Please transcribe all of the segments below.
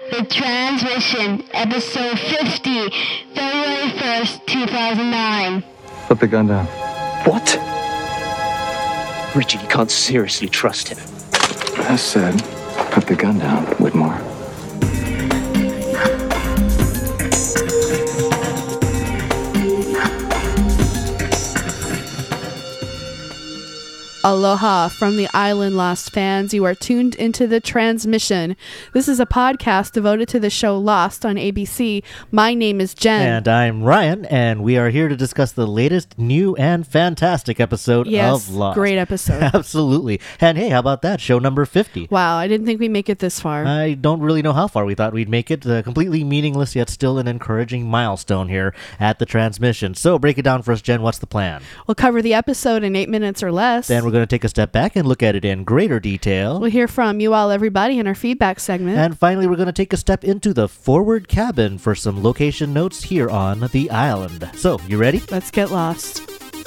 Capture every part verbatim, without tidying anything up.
The Transmission, Episode fifty, February first, two thousand nine. Put the gun down. What? Richard, you can't seriously trust him. I said, put the gun down, Whitmore. Aloha from the Island Lost fans. You are tuned into The Transmission. This is a podcast devoted to the show Lost on A B C. My name is Jen. And I'm Ryan, and we are here to discuss the latest new and fantastic episode yes, of Lost. Great episode. Absolutely. And hey, how about that? Show number fifty. Wow, I didn't think we'd make it this far. I don't really know how far we thought we'd make it. Uh, completely meaningless, yet still an encouraging milestone here at The Transmission. So break it down for us, Jen. What's the plan? We'll cover the episode in eight minutes or less. Then we're going to take a step back and look at it in greater detail. We'll hear from you all, everybody, in our feedback segment. And finally, we're going to take a step into the forward cabin for some location notes here on the island. So, you ready? Let's get lost.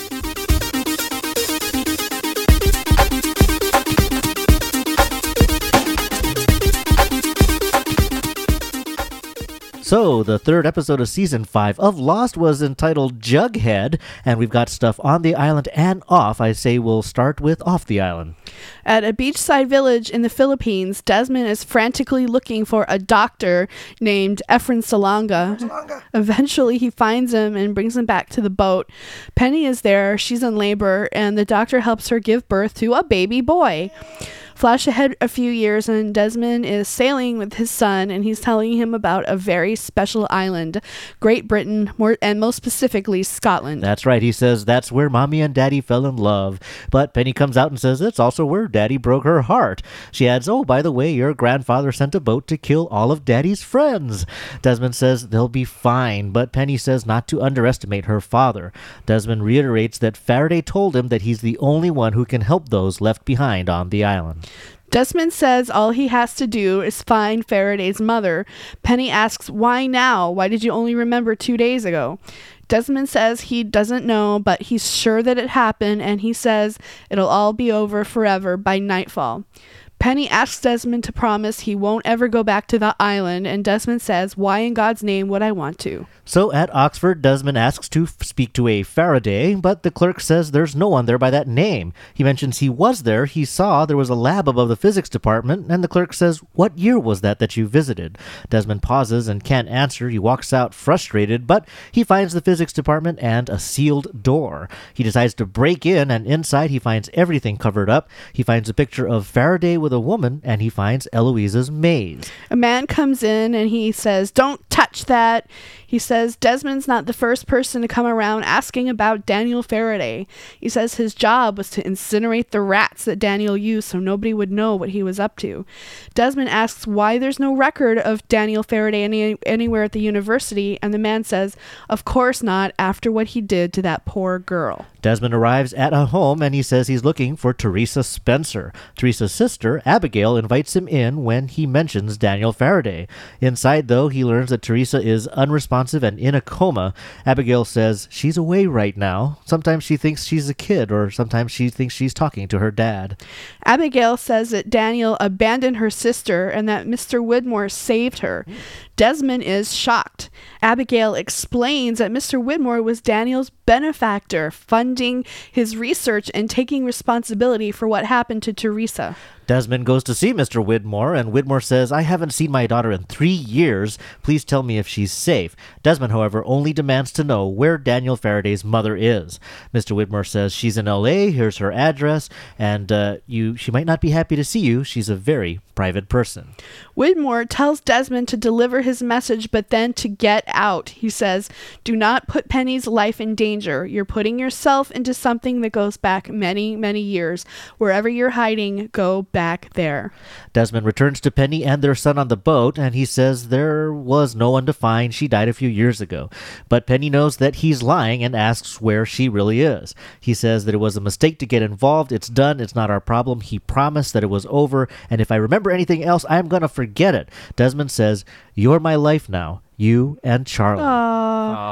So, the third episode of Season five of Lost was entitled Jughead, and we've got stuff on the island and off. I say we'll start with off the island. At a beachside village in the Philippines, Desmond is frantically looking for a doctor named Efren Salonga. Salonga. Eventually, he finds him and brings him back to the boat. Penny is there. She's in labor, and the doctor helps her give birth to a baby boy. Flash ahead a few years, and Desmond is sailing with his son, and he's telling him about a very special island, Great Britain, more, and most specifically, Scotland. That's right. He says that's where Mommy and Daddy fell in love. But Penny comes out and says it's also where Daddy broke her heart. She adds, oh, by the way, your grandfather sent a boat to kill all of Daddy's friends. Desmond says they'll be fine, but Penny says not to underestimate her father. Desmond reiterates that Faraday told him that he's the only one who can help those left behind on the island. Desmond says all he has to do is find Faraday's mother. Penny asks, why now? Why did you only remember two days ago? Desmond says he doesn't know, but he's sure that it happened, and he says it'll all be over forever by nightfall. Penny asks Desmond to promise he won't ever go back to the island, and Desmond says, why in God's name would I want to? So at Oxford, Desmond asks to f- speak to a Faraday, but the clerk says there's no one there by that name. He mentions he was there, he saw there was a lab above the physics department, and the clerk says, what year was that that you visited? Desmond pauses and can't answer. He walks out frustrated, but he finds the physics department and a sealed door. He decides to break in, and inside he finds everything covered up. He finds a picture of Faraday with a woman, and he finds Eloise's maze. A man comes in and he says, don't touch that. He says Desmond's not the first person to come around asking about Daniel Faraday. He says his job was to incinerate the rats that Daniel used so nobody would know what he was up to. Desmond asks why there's no record of Daniel Faraday any, anywhere at the university, and the man says, of course not, after what he did to that poor girl. Desmond arrives at a home, and he says he's looking for Teresa Spencer. Teresa's sister, Abigail, invites him in when he mentions Daniel Faraday. Inside, though, he learns that Teresa is unresponsive and in a coma. Abigail says she's away right now. Sometimes she thinks she's a kid, or sometimes she thinks she's talking to her dad. Abigail says that Daniel abandoned her sister and that Mister Whitmore saved her. Desmond is shocked. Abigail explains that Mister Whitmore was Daniel's benefactor, funding his research and taking responsibility for what happened to Teresa. Desmond goes to see Mister Whitmore, and Whitmore says, I haven't seen my daughter in three years. Please tell me if she's safe. Desmond, however, only demands to know where Daniel Faraday's mother is. Mister Whitmore says she's in L A, here's her address, and uh, you, she might not be happy to see you. She's a very private person. Whitmore tells Desmond to deliver his message, but then to get out. He says, do not put Penny's life in danger. You're putting yourself into something that goes back many, many years. Wherever you're hiding, go back there. Desmond returns to Penny and their son on the boat, and he says there was no one to find. She died a few years ago. But Penny knows that he's lying and asks where she really is. He says that it was a mistake to get involved. It's done. It's not our problem. He promised that it was over, and if I remember anything else, I'm going to forget it. Desmond says, you're my life now. You and Charlie. Aww. Aww.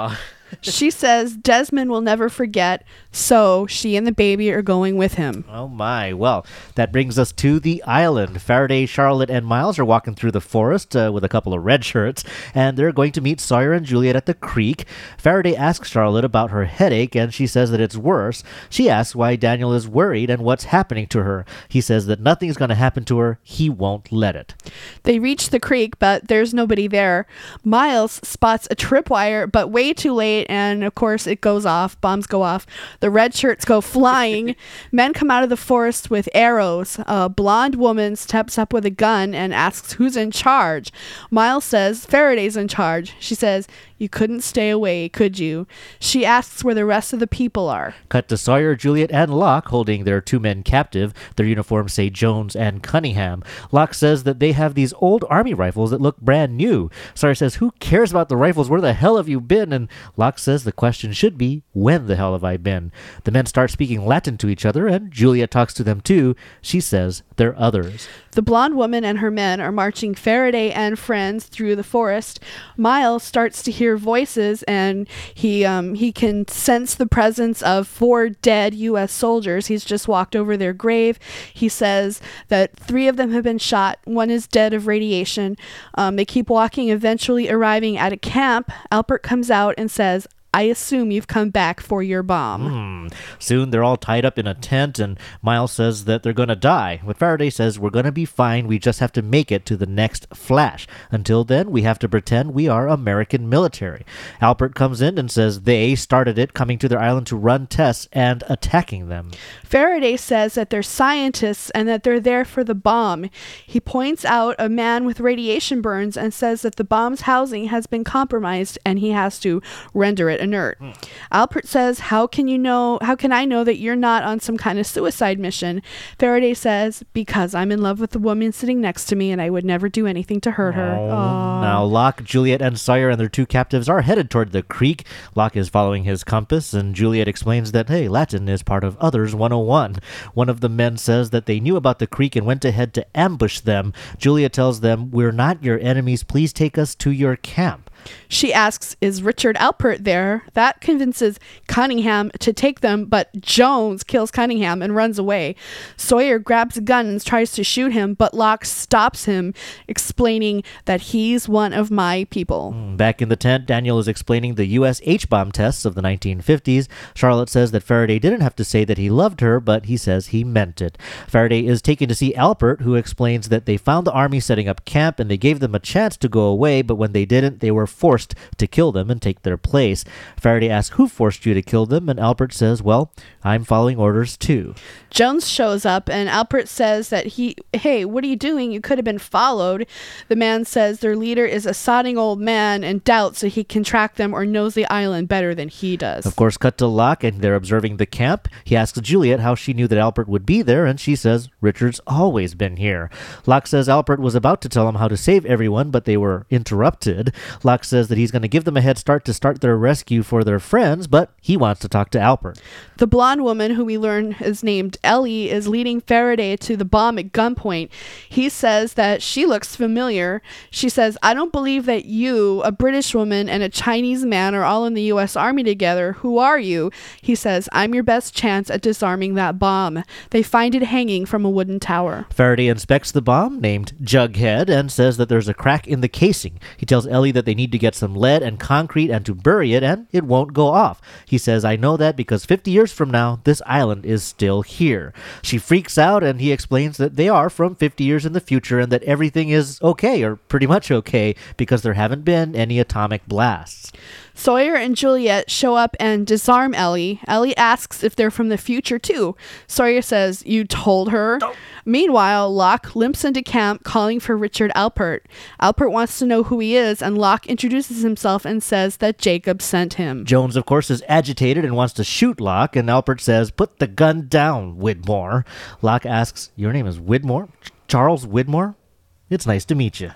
She says Desmond will never forget, so she and the baby are going with him. Oh my. Well, that brings us to the island. Faraday, Charlotte, and Miles are walking through the forest uh, with a couple of red shirts, and they're going to meet Sawyer and Juliet at the creek. Faraday asks Charlotte about her headache, and she says that it's worse. She asks why Daniel is worried and what's happening to her. He says that nothing's going to happen to her. He won't let it. They reach the creek, but there's nobody there. Miles spots a tripwire, but way too late, and of course it goes off. Bombs go off. The red shirts go flying. Men come out of the forest with arrows. A blonde woman steps up with a gun and asks who's in charge. Miles says Faraday's in charge. She says, "You couldn't stay away, could you?" She asks where the rest of the people are. Cut to Sawyer, Juliet, and Locke holding their two men captive. Their uniforms say Jones and Cunningham. Locke says that they have these old army rifles that look brand new. Sawyer says, "Who cares about the rifles? Where the hell have you been?" And Locke says the question should be, when the hell have I been? The men start speaking Latin to each other, and Juliet talks to them too. She says they're others. The blonde woman and her men are marching Faraday and friends through the forest. Miles starts to hear voices, and he um, he can sense the presence of four dead U S soldiers. He's just walked over their grave. He says that three of them have been shot. One is dead of radiation. Um, they keep walking, eventually arriving at a camp. Alpert comes out and says, "I assume you've come back for your bomb." Mm. Soon they're all tied up in a tent, and Miles says that they're going to die. But Faraday says we're going to be fine. We just have to make it to the next flash. Until then, we have to pretend we are American military. Alpert comes in and says they started it, coming to their island to run tests and attacking them. Faraday says that they're scientists and that they're there for the bomb. He points out a man with radiation burns and says that the bomb's housing has been compromised and he has to render it inert. Hmm. Alpert says, how can you know, how can I know that you're not on some kind of suicide mission? Faraday says, because I'm in love with the woman sitting next to me and I would never do anything to hurt her. Oh, Aww. now Locke, Juliet, and Sawyer and their two captives are headed toward the creek. Locke is following his compass, and Juliet explains that, hey, Latin is part of Others one oh one. One of the men says that they knew about the creek and went ahead to ambush them. Juliet tells them, we're not your enemies. Please take us to your camp. She asks, is Richard Alpert there? That convinces Cunningham to take them, but Jones kills Cunningham and runs away. Sawyer grabs a gun and tries to shoot him, but Locke stops him, explaining that he's one of my people. Back in the tent, Daniel is explaining the U S H-bomb tests of the nineteen fifties. Charlotte says that Faraday didn't have to say that he loved her, but he says he meant it. Faraday is taken to see Alpert, who explains that they found the army setting up camp and they gave them a chance to go away, but when they didn't, they were forced to kill them and take their place. Faraday asks who forced you to kill them, and Alpert says, well, I'm following orders too. Jones shows up, and Alpert says that he, hey, what are you doing? You could have been followed. The man says their leader is a sodding old man and doubts that he can track them or knows the island better than he does. Of course, cut to Locke, and they're observing the camp. He asks Juliet how she knew that Alpert would be there, and she says, Richard's always been here. Locke says Alpert was about to tell him how to save everyone, but they were interrupted. Locke says that he's going to give them a head start to start their rescue for their friends, but he wants to talk to Alpert. The blonde woman, who we learn is named Ellie, is leading Faraday to the bomb at gunpoint. He says that she looks familiar. She says, I don't believe that you, a British woman, and a Chinese man are all in the U S Army together. Who are you? He says, I'm your best chance at disarming that bomb. They find it hanging from a wooden tower. Faraday inspects the bomb, named Jughead, and says that there's a crack in the casing. He tells Ellie that they need to get some lead and concrete and to bury it, and it won't go off. He says, I know that because fifty years from now, this island is still here. She freaks out, and he explains that they are from fifty years in the future and that everything is okay, or pretty much okay, because there haven't been any atomic blasts. Sawyer and Juliet show up and disarm Ellie. Ellie asks if they're from the future too. Sawyer says, you told her? No. Meanwhile, Locke limps into camp calling for Richard Alpert. Alpert wants to know who he is, and Locke introduces himself and says that Jacob sent him. Jones, of course, is agitated and wants to shoot Locke, and Alpert says, put the gun down, Widmore. Locke asks, your name is Widmore? Ch- Charles Widmore? It's nice to meet you.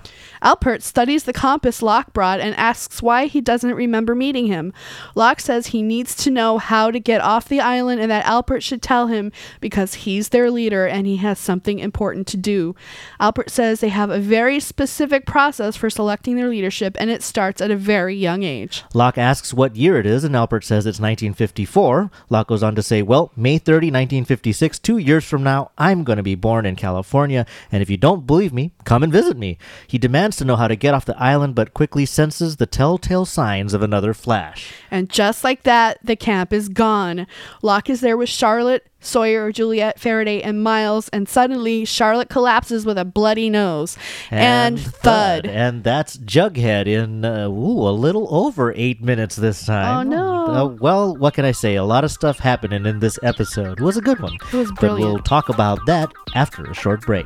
Alpert studies the compass Locke brought and asks why he doesn't remember meeting him. Locke says he needs to know how to get off the island and that Alpert should tell him because he's their leader and he has something important to do. Alpert says they have a very specific process for selecting their leadership, and it starts at a very young age. Locke asks what year it is, and Alpert says it's nineteen fifty-four. Locke goes on to say, well, May thirtieth, nineteen fifty-six, two years from now, I'm going to be born in California, and if you don't believe me, come and visit me. He demands to know how to get off the island, but quickly senses the telltale signs of another flash. And just like that, the camp is gone. Locke is there with Charlotte, Sawyer, Juliet, Faraday, and Miles, and suddenly Charlotte collapses with a bloody nose. And, and thud. And that's Jughead in, uh, ooh, a little over eight minutes this time. Oh, no. Uh, well, what can I say? A lot of stuff happening in this episode. It was a good one. It was brilliant. But we'll talk about that after a short break.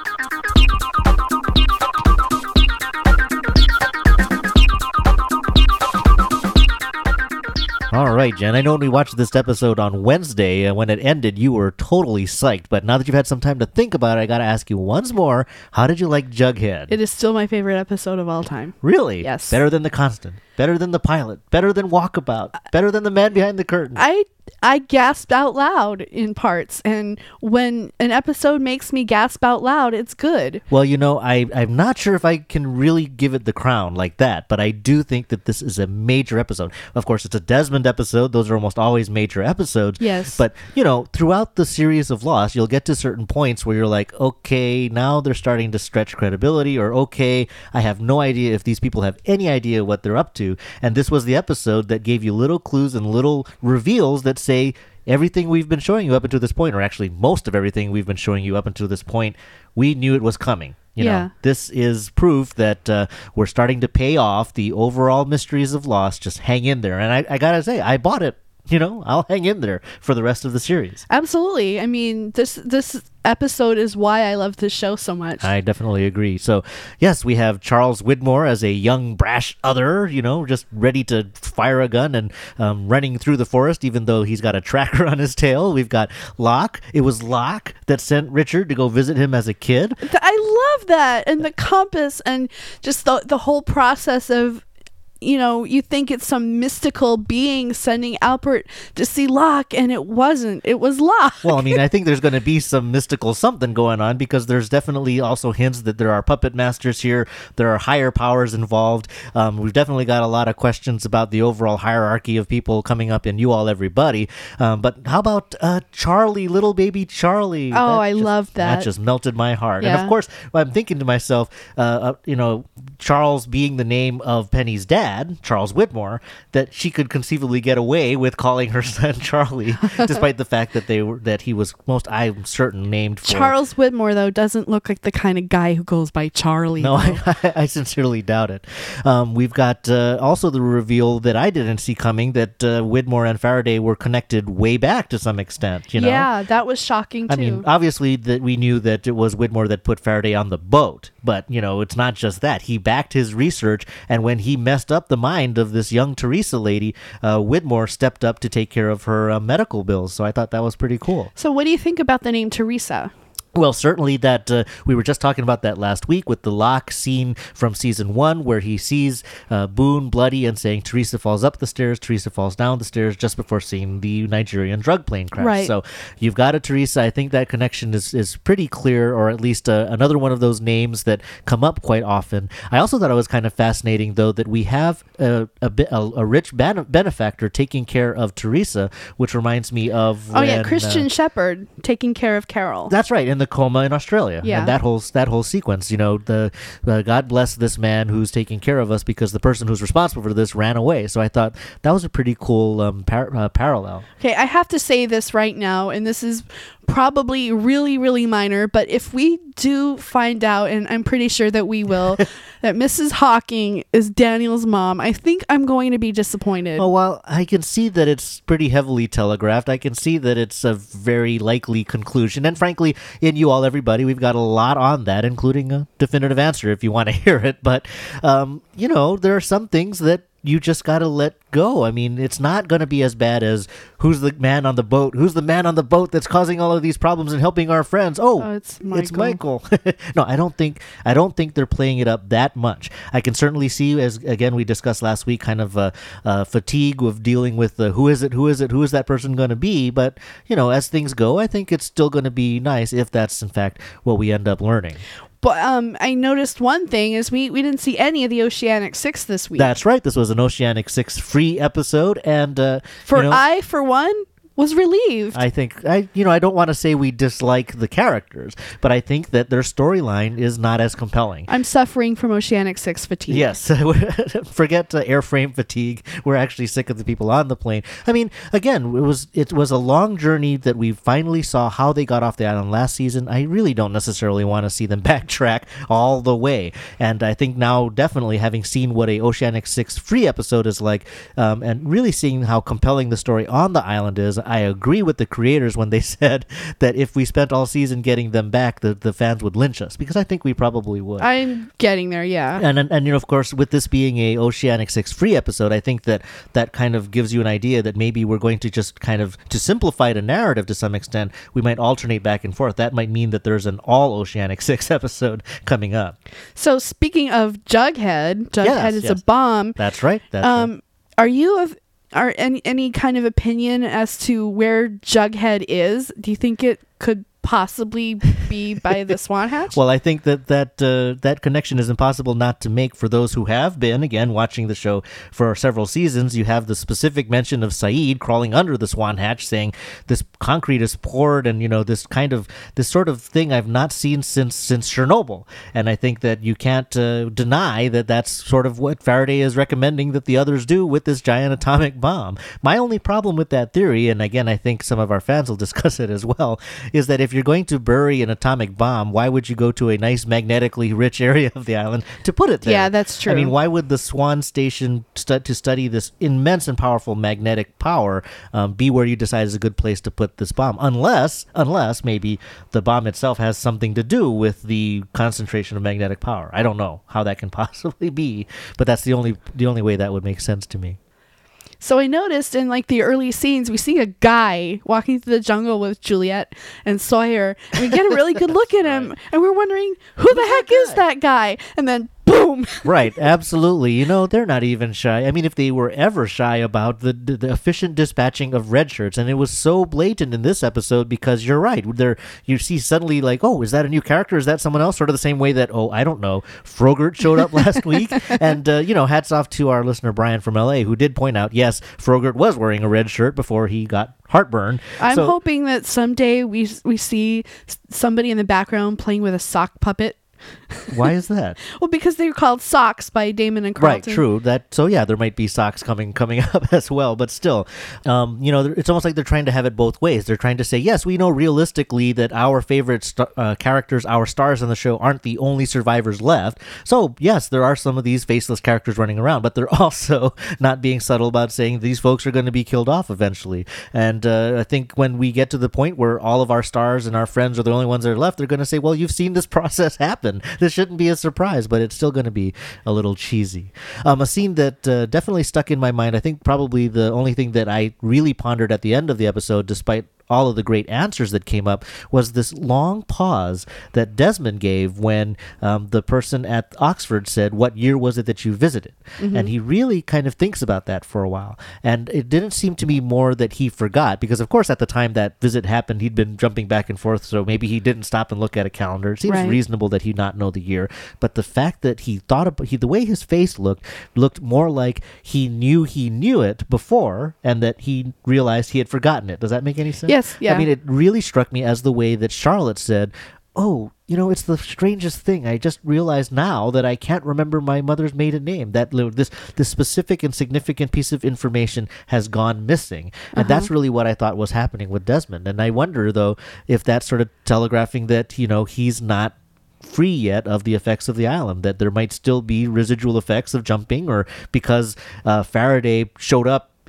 All right, Jen, I know when we watched this episode on Wednesday, and when it ended, you were totally psyched. But now that you've had some time to think about it, I got to ask you once more, how did you like Jughead? It is still my favorite episode of all time. Really? Yes. Better than The Constant? Better than The Pilot? Better than Walkabout? Better than The Man Behind the Curtain? I I gasped out loud in parts, and when an episode makes me gasp out loud, it's good. Well, you know, I, I'm not sure if I can really give it the crown like that, but I do think that this is a major episode. Of course, it's a Desmond episode. Those are almost always major episodes. Yes. But, you know, throughout the series of Lost, you'll get to certain points where you're like, okay, now they're starting to stretch credibility, or okay, I have no idea if these people have any idea what they're up to. And this was the episode that gave you little clues and little reveals that say everything we've been showing you up until this point, or actually most of everything we've been showing you up until this point, we knew it was coming. You yeah. know, this is proof that uh, we're starting to pay off the overall mysteries of Lost. Just hang in there. And I, I gotta say, I bought it. You know, I'll hang in there for the rest of the series. Absolutely. I mean, this this episode is why I love this show so much. I definitely agree. So, yes, we have Charles Widmore as a young, brash other, you know, just ready to fire a gun and um, running through the forest, even though he's got a tracker on his tail. We've got Locke. It was Locke that sent Richard to go visit him as a kid. I love that. And the compass and just the the whole process of, you know, you think it's some mystical being sending Alpert to see Locke, and it wasn't. It was Locke. Well, I mean, I think there's going to be some mystical something going on, because there's definitely also hints that there are puppet masters here. There are higher powers involved. Um, we've definitely got a lot of questions about the overall hierarchy of people coming up in You All Everybody. Um, but how about uh, Charlie, little baby Charlie? Oh, That I just, love that. That just melted my heart. Yeah. And of course, I'm thinking to myself, uh, uh, you know, Charles being the name of Penny's dad, Charles Widmore, that she could conceivably get away with calling her son Charlie, despite the fact that they were that he was most, I'm certain, named for Charles Widmore, though, doesn't look like the kind of guy who goes by Charlie. No, I, I sincerely doubt it. Um, we've got uh, also the reveal that I didn't see coming, that uh, Widmore and Faraday were connected way back to some extent. You know, yeah, that was shocking too. I mean, obviously that we knew that it was Widmore that put Faraday on the boat, but you know, it's not just that. He backed his research, and when he messed up the mind of this young Teresa lady, uh, Widmore stepped up to take care of her uh, medical bills. So I thought that was pretty cool. So what do you think about the name Teresa? Well, certainly that uh, we were just talking about that last week with the Locke scene from season one, where he sees uh, Boone bloody and saying Teresa falls up the stairs, Teresa falls down the stairs, just before seeing the Nigerian drug plane crash. Right. So you've got a Teresa. I think that connection is, is pretty clear, or at least uh, another one of those names that come up quite often. I also thought it was kind of fascinating, though, that we have a, a, a, a rich bene- benefactor taking care of Teresa, which reminds me of Oh, when, yeah, Christian uh, Shepherd taking care of Carol. That's right, in the coma in Australia. Yeah. And that whole that whole sequence, you know, the uh, God bless this man who's taking care of us, because the person who's responsible for this ran away. So I thought that was a pretty cool um, par- uh, parallel. Okay, I have to say this right now, and this is probably really, really minor, but if we do find out, and I'm pretty sure that we will, that Missus Hawking is Daniel's mom, I think I'm going to be disappointed. Oh, well, I can see that it's pretty heavily telegraphed. I can see that it's a very likely conclusion. And frankly, in You All Everybody, we've got a lot on that, including a definitive answer if you want to hear it. But, um, you know, there are some things that you just got to let go. I mean, it's not going to be as bad as who's the man on the boat? Who's the man on the boat that's causing all of these problems and helping our friends? Oh, Oh, it's Michael. it's Michael. No, I don't think I don't think they're playing it up that much. I can certainly see, as again we discussed last week, kind of uh, uh, fatigue of dealing with the who is it, who is it, who is that person going to be. But you know, as things go, I think it's still going to be nice if that's in fact what we end up learning. But um, I noticed one thing is we, we didn't see any of the Oceanic Six this week. That's right. This was an Oceanic Six free episode, and uh, For you know, I, for one, was relieved. I think I you know I don't want to say we dislike the characters, but I think that their storyline is not as compelling. I'm suffering from Oceanic Six fatigue. Yes, forget uh, airframe fatigue. We're actually sick of the people on the plane. I mean, again, it was it was a long journey that we finally saw how they got off the island last season. I really don't necessarily want to see them backtrack all the way, and I think now definitely having seen what a Oceanic Six free episode is like, um, and really seeing how compelling the story on the island is. I agree with the creators when they said that if we spent all season getting them back, the, the fans would lynch us, because I think we probably would. I'm getting there, yeah. And, and, and you know, of course, with this being a Oceanic Six free episode, I think that that kind of gives you an idea that maybe we're going to just kind of, to simplify the narrative to some extent, we might alternate back and forth. That might mean that there's an all Oceanic Six episode coming up. So speaking of Jughead, Jughead Yes, is yes. a bomb. That's right. That's Um, right. are you of are any any kind of opinion as to where Jughead is? Do you think it could possibly be by the Swan Hatch? Well, I think that that uh, that connection is impossible not to make for those who have been, again, watching the show for several seasons. You have the specific mention of Saeed crawling under the Swan Hatch, saying this concrete is poured, and you know this kind of this sort of thing I've not seen since since Chernobyl. And I think that you can't uh, deny that that's sort of what Faraday is recommending that the others do with this giant atomic bomb. My only problem with that theory, and again, I think some of our fans will discuss it as well, is that if you're going to bury an atomic bomb, why would you go to a nice magnetically rich area of the island to put it there? Yeah, that's true. I mean, why would the Swan Station stu- to study this immense and powerful magnetic power um, be where you decide is a good place to put this bomb? Unless, unless maybe the bomb itself has something to do with the concentration of magnetic power. I don't know how that can possibly be, but that's the only the only way that would make sense to me. So I noticed in like the early scenes, we see a guy walking through the jungle with Juliet and Sawyer, and we get a really good look at him, and we're wondering who the heck is that guy? And then boom. Right, absolutely. You know, they're not even shy. I mean, if they were ever shy about the, the the efficient dispatching of red shirts, and it was so blatant in this episode because you're right. There, you see suddenly like, oh, is that a new character? Is that someone else? Sort of the same way that, oh, I don't know, Frogurt showed up last week. And, uh, you know, hats off to our listener, Brian from L A, who did point out, yes, Frogurt was wearing a red shirt before he got heartburn. I'm So- hoping that someday we we see s- somebody in the background playing with a sock puppet. Why is that? Well, because they were called Socks by Damon and Right, Carlton. true. That so yeah, there might be socks coming coming up as well, but still, um, you know, it's almost like they're trying to have it both ways. They're trying to say, yes, we know realistically that our favorite st- uh, characters, our stars on the show, aren't the only survivors left. So yes, there are some of these faceless characters running around, but they're also not being subtle about saying these folks are going to be killed off eventually. And uh, I think when we get to the point where all of our stars and our friends are the only ones that are left, they're going to say, well, you've seen this process happen. This shouldn't be a surprise, but it's still going to be a little cheesy. Um, a scene that uh, definitely stuck in my mind, I think probably the only thing that I really pondered at the end of the episode, despite all of the great answers that came up, was this long pause that Desmond gave when um, the person at Oxford said, what year was it that you visited? Mm-hmm. And he really kind of thinks about that for a while. And it didn't seem to me more that he forgot, because of course at the time that visit happened, he'd been jumping back and forth, so maybe he didn't stop and look at a calendar. It seems Right. reasonable that he not know the year. But the fact that he thought about, he, the way his face looked, looked more like he knew he knew it before, and that he realized he had forgotten it. Does that make any sense? Yes, yeah. I mean, it really struck me as the way that Charlotte said, oh, you know, it's the strangest thing. I just realized now that I can't remember my mother's maiden name. That li- this this specific and significant piece of information has gone missing. And Uh-huh. that's really what I thought was happening with Desmond. And I wonder, though, if that's sort of telegraphing that, you know, he's not free yet of the effects of the island, that there might still be residual effects of jumping, or because uh, Faraday showed up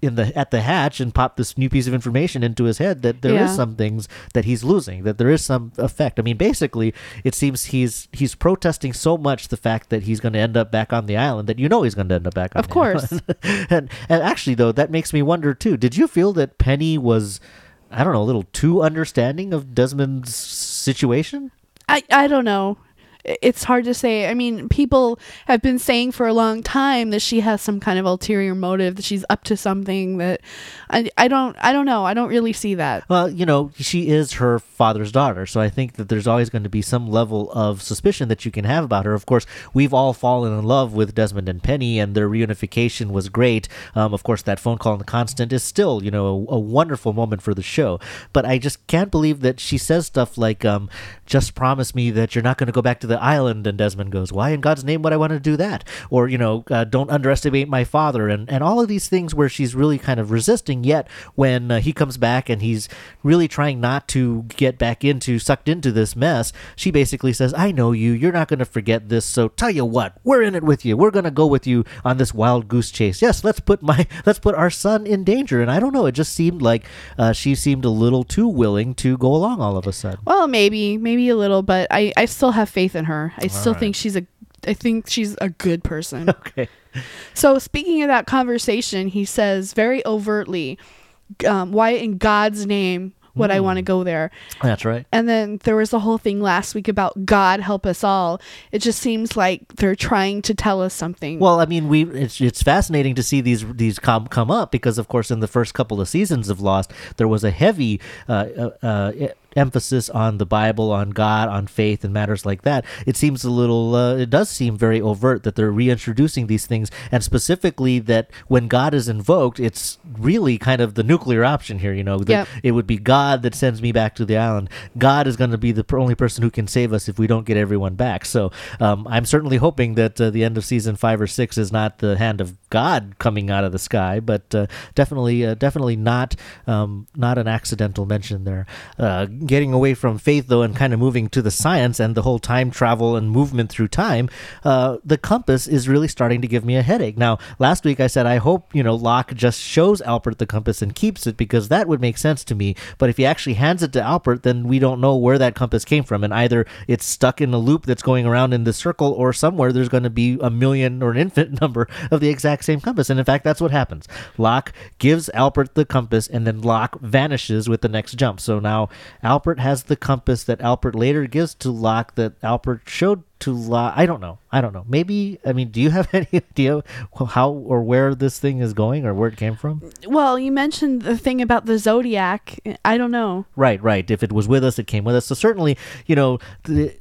in the at the hatch and pop this new piece of information into his head that there Yeah. is some things that he's losing, that there is some effect. I mean, basically, it seems he's he's protesting so much the fact that he's going to end up back on the island that you know he's going to end up back on Of the course. island. and and actually, though, that makes me wonder too. Did you feel that Penny was, I don't know, a little too understanding of Desmond's situation? I, I don't know. I- It's hard to say. I mean, people have been saying for a long time that she has some kind of ulterior motive, that she's up to something that I, I don't I don't know. I don't really see that. Well, you know, she is her father's daughter, so I think that there's always going to be some level of suspicion that you can have about her. Of course, we've all fallen in love with Desmond and Penny, and their reunification was great. Um, of course, that phone call in The Constant is still, you know, a, a wonderful moment for the show. But I just can't believe that she says stuff like, um, just promise me that you're not going to go back to the island. And Desmond goes, why in God's name would I want to do that? Or, you know, uh, don't underestimate my father. And, and all of these things where she's really kind of resisting. Yet when uh, he comes back and he's really trying not to get back into, sucked into this mess, she basically says, I know you, you're not going to forget this. So tell you what, we're in it with you. We're going to go with you on this wild goose chase. Yes, let's put my, let's put our son in danger. And I don't know, it just seemed like uh, she seemed a little too willing to go along all of a sudden. Well, maybe, maybe a little, but I, I still have faith in her. I still think she's a I think she's a good person. Okay. So speaking of that conversation, he says very overtly, um, why in God's name would I want to go there? That's right. And then there was the whole thing last week about God help us all. It just seems like they're trying to tell us something. Well, I mean, we it's it's fascinating to see these these come come up because, of course, in the first couple of seasons of Lost, there was a heavy uh, uh, uh, emphasis on the Bible, on God, on faith, and matters like that. It seems a little, uh, it does seem very overt that they're reintroducing these things, and specifically that when God is invoked, it's really kind of the nuclear option here. You know, that Yep. it would be God that sends me back to the island. God is going to be the per- only person who can save us if we don't get everyone back. So um, I'm certainly hoping that uh, the end of season five or six is not the hand of God coming out of the sky, but uh, definitely, uh, definitely not, um, not an accidental mention there. Uh, getting away from faith though, and kind of moving to the science and the whole time travel and movement through time, uh, the compass is really starting to give me a headache. Now, last week I said I hope, you know, Locke just shows Albert the compass and keeps it, because that would make sense to me. But if he actually hands it to Albert, then we don't know where that compass came from, and either it's stuck in a loop that's going around in the circle, or somewhere there's going to be a million or an infinite number of the exact same compass. And in fact, that's what happens. Locke gives Albert the compass, and then Locke vanishes with the next jump. So now Albert has the compass that Albert later gives to Locke, that Albert showed to Locke. I don't know. I don't know. Maybe, I mean, do you have any idea how or where this thing is going or where it came from? Well, you mentioned the thing about the Zodiac. I don't know. Right, right. If it was with us, it came with us. So certainly, you know, the,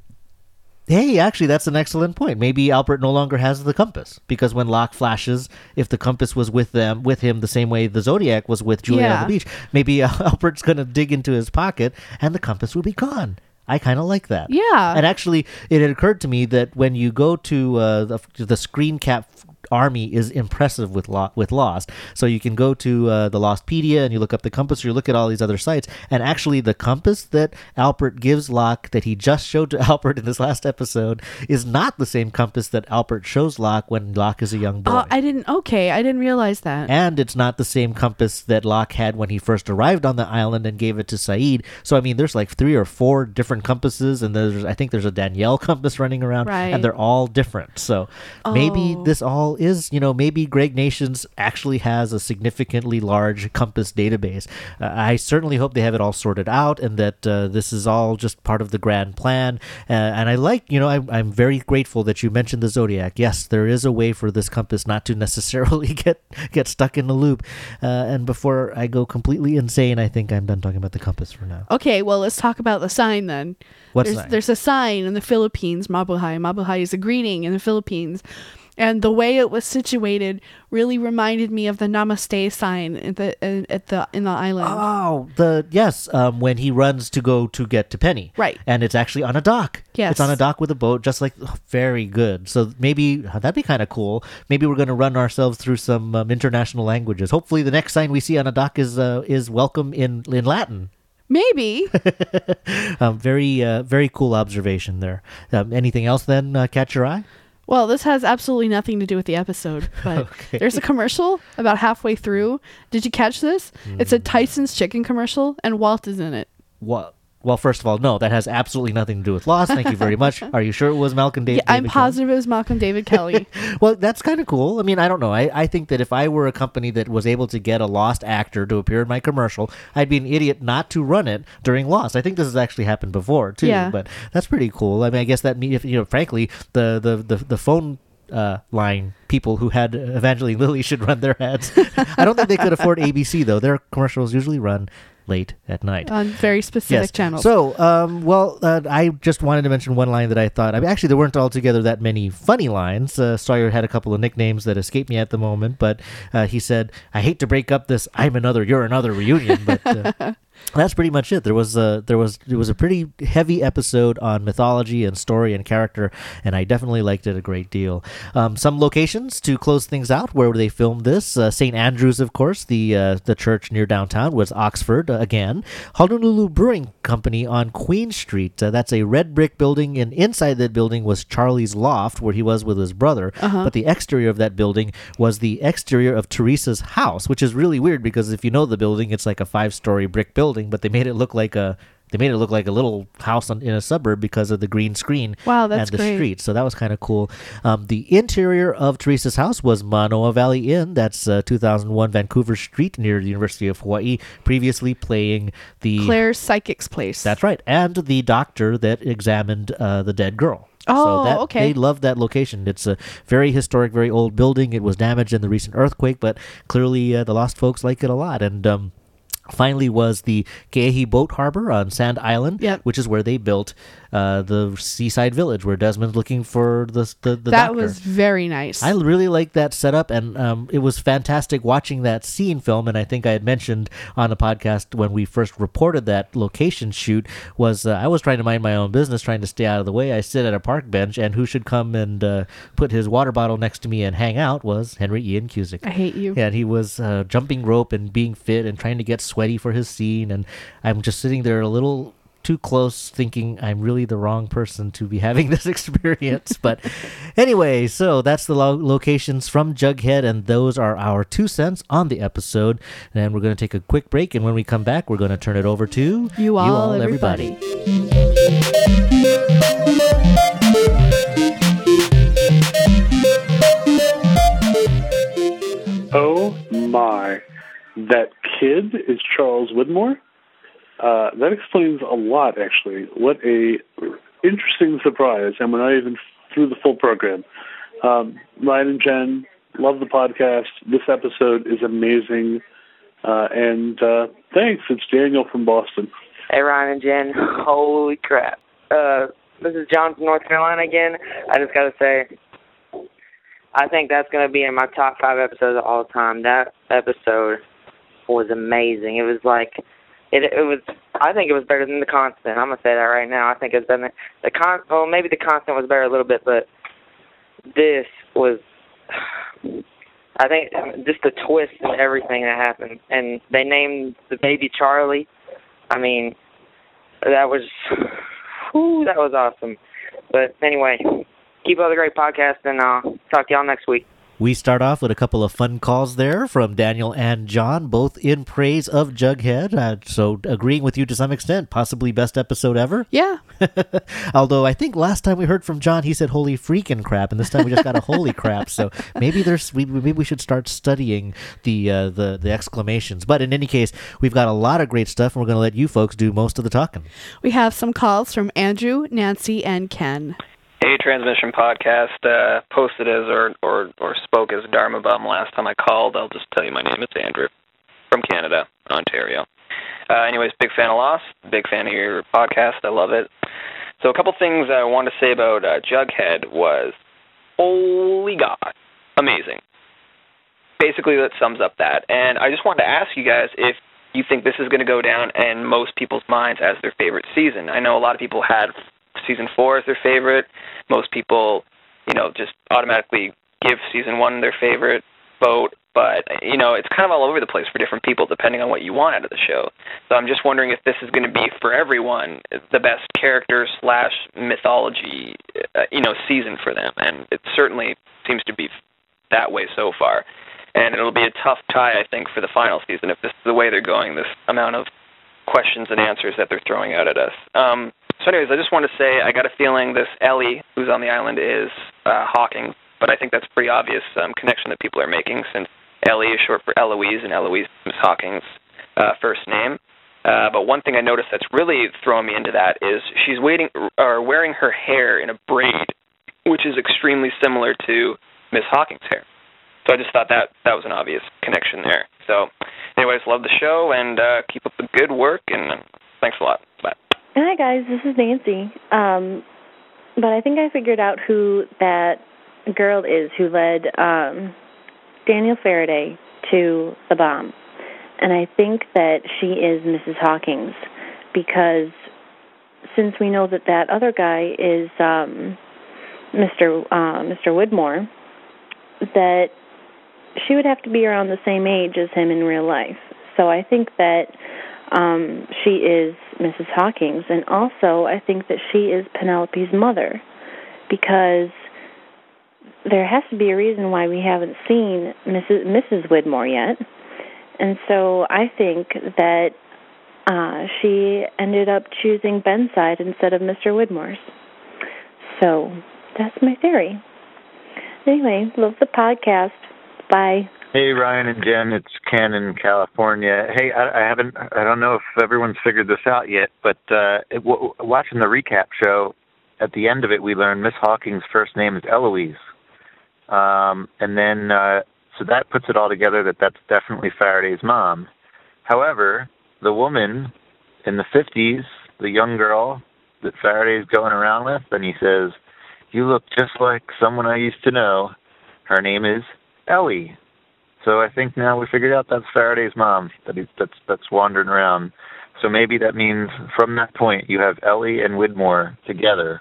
hey, actually, that's an excellent point. Maybe Albert no longer has the compass, because when Locke flashes, if the compass was with them, with him the same way the Zodiac was with Julia Yeah. on the beach, maybe uh, Albert's going to dig into his pocket and the compass will be gone. I kind of like that. Yeah. And actually, it had occurred to me that when you go to uh, the, the screen cap army is impressive with lo- with Lost. So you can go to uh, the Lostpedia and you look up the compass, or you look at all these other sites, and actually the compass that Albert gives Locke, that he just showed to Albert in this last episode, is not the same compass that Albert shows Locke when Locke is a young boy. Oh, I didn't. Okay, I didn't realize that. And it's not the same compass that Locke had when he first arrived on the island and gave it to Saeed. So, I mean, there's like three or four different compasses, and there's, I think there's a Danielle compass running around, Right. and they're all different. So maybe Oh. this all is, you know, maybe Greg Nations actually has a significantly large compass database. Uh, I certainly hope they have it all sorted out, and that uh, this is all just part of the grand plan. Uh, and I like, you know, I, I'm very grateful that you mentioned the Zodiac. Yes, there is a way for this compass not to necessarily get get stuck in the loop. Uh, and before I go completely insane, I think I'm done talking about the compass for now. Okay, well, let's talk about the sign then. What there's, sign? There's a sign in the Philippines, Mabuhay. Mabuhay is a greeting in the Philippines. And the way it was situated really reminded me of the Namaste sign at the uh, at the in the island. Oh, the yes, um, when he runs to go to get to Penny, Right. And it's actually on a dock. Yes. It's on a dock with a boat, just like oh, very good. So maybe that'd be kind of cool. Maybe we're going to run ourselves through some um, international languages. Hopefully, the next sign we see on a dock is uh, is welcome in in Latin. Maybe. Um, very uh, very cool observation there. Um, anything else then uh, catch your eye? Well, this has absolutely nothing to do with the episode, but Okay. there's a commercial about halfway through. Did you catch this? It's a Mm. Tyson's chicken commercial, and Walt is in it. Well, well, first of all, no, that has absolutely nothing to do with Lost. Thank you very much. Are you sure it was Malcolm Dave? Yeah, I'm David Kelly? positive it was Malcolm David Kelly. Well, that's kind of cool. I mean, I don't know. I, I think that if I were a company that was able to get a Lost actor to appear in my commercial, I'd be an idiot not to run it during Lost. I think this has actually happened before, too. Yeah. But that's pretty cool. I mean, I guess that, mean- if you know, frankly, the, the, the, the phone uh, line people who had Evangeline Lilly should run their ads. I don't think they could afford A B C, though. Their commercials usually run late at night. On very specific channels. So, um, well, uh, I just wanted to mention one line that I thought, I mean, actually, there weren't altogether that many funny lines. Uh, Sawyer had a couple of nicknames that escape me at the moment, but uh, he said, I hate to break up this I'm another, you're another reunion, but uh, that's pretty much it. There was a, there was, it was a pretty heavy episode on mythology and story and character, and I definitely liked it a great deal. Um, some locations to close things out where they filmed this. Uh, Saint Andrews, of course, the uh, the church near downtown, was Oxford uh, again. Honolulu Brewing Company on Queen Street. Uh, that's a red brick building, and inside that building was Charlie's loft, where he was with his brother. Uh-huh. But the exterior of that building was the exterior of Teresa's house, which is really weird because if you know the building, it's like a five-story brick building, but they made it look like a they made it look like a little house on, in a suburb because of the green screen Wow, that's and the great. street. So that was kind of cool. Um, the interior of Teresa's house was Manoa Valley Inn. That's uh, two thousand one Vancouver Street near the University of Hawaii, previously playing the... Claire's Psychic's place. That's right. And the doctor that examined uh, the dead girl. Oh, so that, okay. They loved that location. It's a very historic, very old building. It was damaged in the recent earthquake, but clearly uh, the Lost folks like it a lot. And... Um, Finally was the Ke'ehi Boat Harbor on Sand Island, Yep. which is where they built uh, the seaside village where Desmond's looking for the the, the that doctor. was very nice. I really liked that setup, and um, it was fantastic watching that scene film. And I think I had mentioned on the podcast when we first reported that location shoot was uh, I was trying to mind my own business, trying to stay out of the way. I sit at a park bench, and who should come and uh, put his water bottle next to me and hang out was Henry Ian Cusick. I hate you. Yeah, and he was uh, jumping rope and being fit and trying to get sweaty for his scene, and I'm just sitting there a little too close thinking I'm really the wrong person to be having this experience. But anyway, so that's the lo- locations from Jughead, and those are our two cents on the episode. And we're going to take a quick break, and when we come back, we're going to turn it over to You all, everybody. Oh my, that kid is Charles Widmore? Uh, that explains a lot, actually. What a interesting surprise, and we're not even through the full program. Um, Ryan and Jen, love the podcast. This episode is amazing. Uh, and uh, thanks, it's Daniel from Boston. Hey, Ryan and Jen. Holy crap. Uh, this is John from North Carolina again. I just got to say, I think that's going to be in my top five episodes of all time. That episode was amazing. It was like, it it was, I think it was better than The Constant. I'm going to say that right now. I think it's better than, the con. well, maybe The Constant was better a little bit, but this was, I think, just the twist and everything that happened. And they named the baby Charlie. I mean, that was, whew, that was awesome. But anyway, keep up the great podcast, and I'll talk to y'all next week. We start off with a couple of fun calls there from Daniel and John, both in praise of Jughead. Uh, so agreeing with you to some extent, possibly best episode ever. Yeah. Although I think last time we heard from John, he said holy freaking crap, and this time we just got a holy crap. So maybe there's we, maybe we should start studying the uh, the the exclamations. But in any case, we've got a lot of great stuff, and we're going to let you folks do most of the talking. We have some calls from Andrew, Nancy, and Ken. Hey, Transmission Podcast, uh, posted as or, or, or spoke as Dharma Bum last time I called. I'll just tell you my name. It's Andrew from Canada, Ontario. Uh, anyways, big fan of Lost, big fan of your podcast. I love it. So a couple things I wanted to say about uh, Jughead was, holy God, amazing. Basically, that sums up that. And I just wanted to ask you guys if you think this is going to go down in most people's minds as their favorite season. I know a lot of people had season four as their favorite. Most people, you know, just automatically give season one their favorite vote. but, you know, it's kind of all over the place for different people depending on what you want out of the show. So I'm just wondering if this is going to be, for everyone, the best character slash mythology, uh, you know, season for them. And it certainly seems to be that way so far. And it'll be a tough tie, I think, for the final season if this is the way they're going, this amount of questions and answers that they're throwing out at us. Um, so anyways, I just want to say I got a feeling this Ellie, who's on the island, is uh, Hawkins, but I think that's a pretty obvious um, connection that people are making since Ellie is short for Eloise, and Eloise is Hawkins' uh, first name. Uh, but one thing I noticed that's really throwing me into that is she's waiting or wearing her hair in a braid, which is extremely similar to Miss Hawkins' hair. So I just thought that that was an obvious connection there. So anyways, love the show, and uh, keep up the good work, and uh, thanks a lot. Bye. Hi, guys. This is Nancy. Um, but I think I figured out who that girl is who led um, Daniel Faraday to the bomb. And I think that she is Missus Hawkins, because since we know that that other guy is um, Mister Uh, Mister Widmore, that she would have to be around the same age as him in real life. So I think that um, she is Missus Hawkins, and also I think that she is Penelope's mother, because there has to be a reason why we haven't seen Missus Missus Widmore yet. And so I think that uh, she ended up choosing Ben's side instead of Mister Widmore's. So that's my theory. Anyway, love the podcast. Bye. Hey, Ryan and Jen, it's Ken in California. Hey, I, I haven't, I don't know if everyone's figured this out yet, but uh, it, w- watching the recap show, at the end of it, we learned Miss Hawkins' first name is Eloise. Um, and then, uh, so that puts it all together that that's definitely Faraday's mom. However, the woman in the fifties, the young girl that Faraday's going around with, and he says, "You look just like someone I used to know. Her name is Ellie." So I think now we figured out that's Faraday's mom that he's, that's that's wandering around. So maybe that means from that point you have Ellie and Widmore together,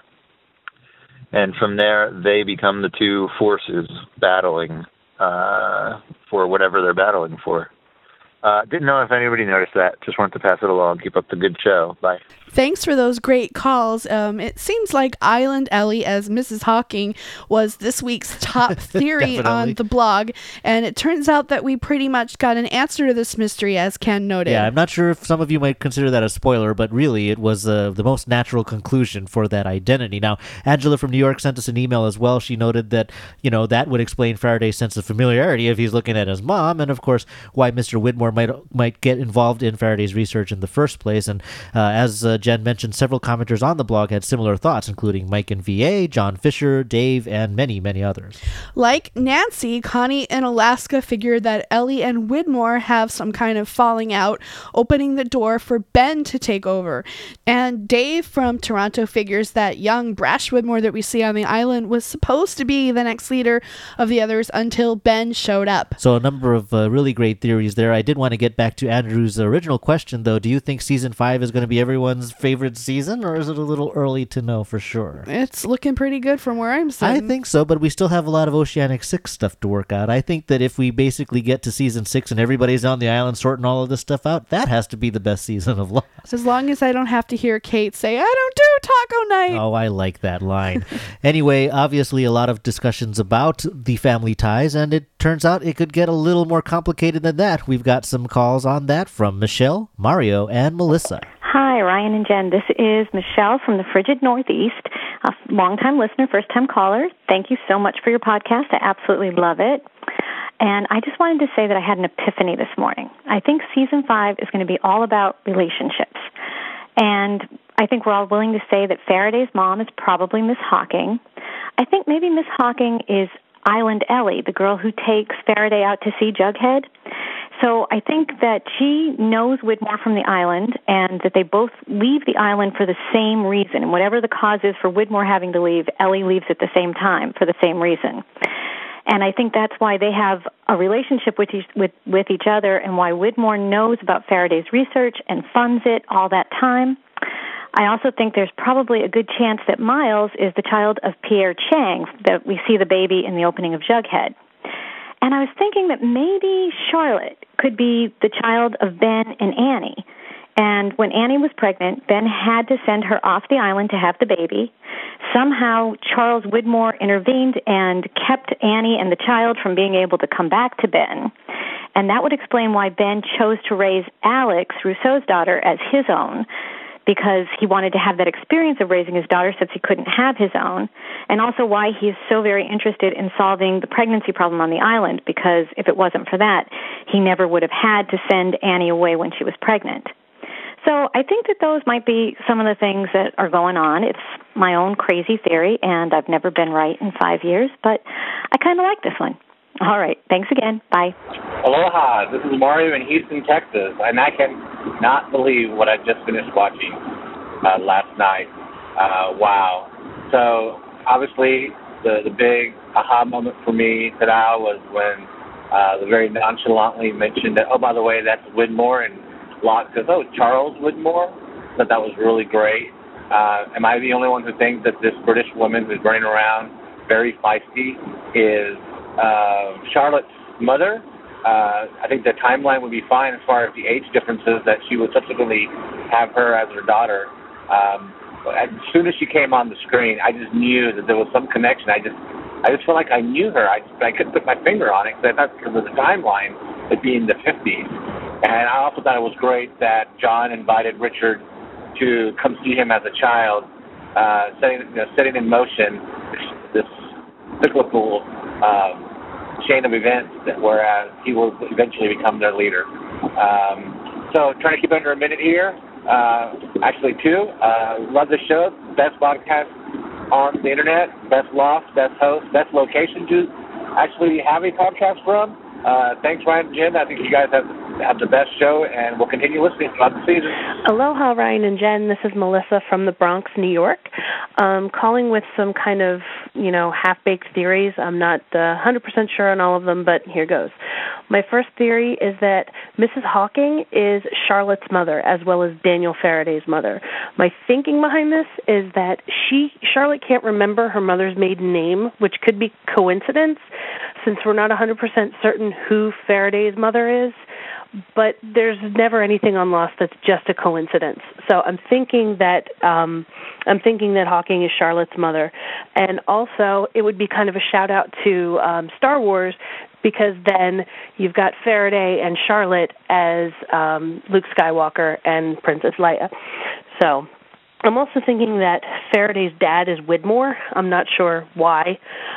and from there they become the two forces battling uh, for whatever they're battling for. Uh, didn't know if anybody noticed that. Just wanted to pass it along. Keep up the good show. Bye. Thanks for those great calls. Um, it seems like Island Ellie as Missus Hawking was this week's top theory on the blog, and it turns out that we pretty much got an answer to this mystery, as Ken noted. Yeah, I'm not sure if some of you might consider that a spoiler, but really it was uh, the most natural conclusion for that identity. Now, Angela from New York sent us an email as well. She noted that, you know, that would explain Faraday's sense of familiarity if he's looking at his mom, and of course, why Mister Widmore might might get involved in Faraday's research in the first place. And uh, as uh, Jen mentioned, several commenters on the blog had similar thoughts, including Mike in V A, John Fisher, Dave, and many, many others. Like Nancy, Connie in Alaska figured that Ellie and Widmore have some kind of falling out, opening the door for Ben to take over. And Dave from Toronto figures that young, brash Widmore that we see on the island was supposed to be the next leader of the others until Ben showed up. So a number of uh, really great theories there. I did want to get back to Andrew's original question, though. Do you think season five is going to be everyone's favorite season, or is it a little early to know for sure? It's looking pretty good from where I'm sitting. I think so, but we still have a lot of Oceanic Six stuff to work out. I think that if we basically get to season six and everybody's on the island sorting all of this stuff out, that has to be the best season of Lost. As long as I don't have to hear Kate say, "I don't do taco night." Oh, I like that line. Anyway, obviously a lot of discussions about the family ties, and it turns out it could get a little more complicated than that. We've got some calls on that from Michelle, Mario, and Melissa. Hi, Ryan and Jen. This is Michelle from the frigid Northeast, a longtime listener, first-time caller. Thank you so much for your podcast. I absolutely love it. And I just wanted to say that I had an epiphany this morning. I think season five is going to be all about relationships. And I think we're all willing to say that Faraday's mom is probably Miss Hawking. I think maybe Miss Hawking is Island Ellie, the girl who takes Faraday out to see Jughead. So I think that she knows Widmore from the island, and that they both leave the island for the same reason. And whatever the cause is for Widmore having to leave, Ellie leaves at the same time for the same reason. And I think that's why they have a relationship with each, with, with each other, and why Widmore knows about Faraday's research and funds it all that time. I also think there's probably a good chance that Miles is the child of Pierre Chang, that we see the baby in the opening of Jughead. And I was thinking that maybe Charlotte could be the child of Ben and Annie. And when Annie was pregnant, Ben had to send her off the island to have the baby. Somehow, Charles Widmore intervened and kept Annie and the child from being able to come back to Ben. And that would explain why Ben chose to raise Alex, Rousseau's daughter, as his own, because he wanted to have that experience of raising his daughter since he couldn't have his own, and also why he is so very interested in solving the pregnancy problem on the island, because if it wasn't for that, he never would have had to send Annie away when she was pregnant. So I think that those might be some of the things that are going on. It's my own crazy theory, and I've never been right in five years, but I kind of like this one. All right. Thanks again. Bye. Aloha. This is Mario in Houston, Texas, and I cannot believe what I just finished watching uh, last night. Uh, wow. So, obviously, the, the big aha moment for me today was when uh, the very nonchalantly mentioned that, oh, by the way, that's Widmore, and Locke says, oh, Charles Widmore? I thought that was really great. Uh, am I the only one who thinks that this British woman who's running around very feisty is uh, Charlotte's mother? Uh, I think the timeline would be fine as far as the age differences that she would subsequently have her as her daughter. Um, as soon as she came on the screen, I just knew that there was some connection. I just I just felt like I knew her. I, just, I couldn't put my finger on it because I thought because of the timeline, it being the fifties. And I also thought it was great that John invited Richard to come see him as a child, uh, setting, you know, setting in motion this, this cyclical um, chain of events that whereas he will eventually become their leader. Um, so trying to keep under a minute here. Uh, actually, two. Uh, love the show. Best podcast on the internet. Best loft, best host, best location to actually have a podcast from. Uh, thanks, Ryan and Jen. I think you guys have have the best show, and we'll continue listening throughout the season. Aloha, Ryan and Jen. This is Melissa from the Bronx, New York. Um, calling with some kind of, you know, half-baked theories. I'm not uh, one hundred percent sure on all of them, but here goes. My first theory is that Missus Hawking is Charlotte's mother, as well as Daniel Faraday's mother. My thinking behind this is that she, Charlotte, can't remember her mother's maiden name, which could be coincidence, since we're not one hundred percent certain who Faraday's mother is. But there's never anything on Lost that's just a coincidence. So I'm thinking that um, I'm thinking that Hawking is Charlotte's mother, and also it would be kind of a shout out to um, Star Wars, because then you've got Faraday and Charlotte as um, Luke Skywalker and Princess Leia. So I'm also thinking that Faraday's dad is Widmore. I'm not sure why.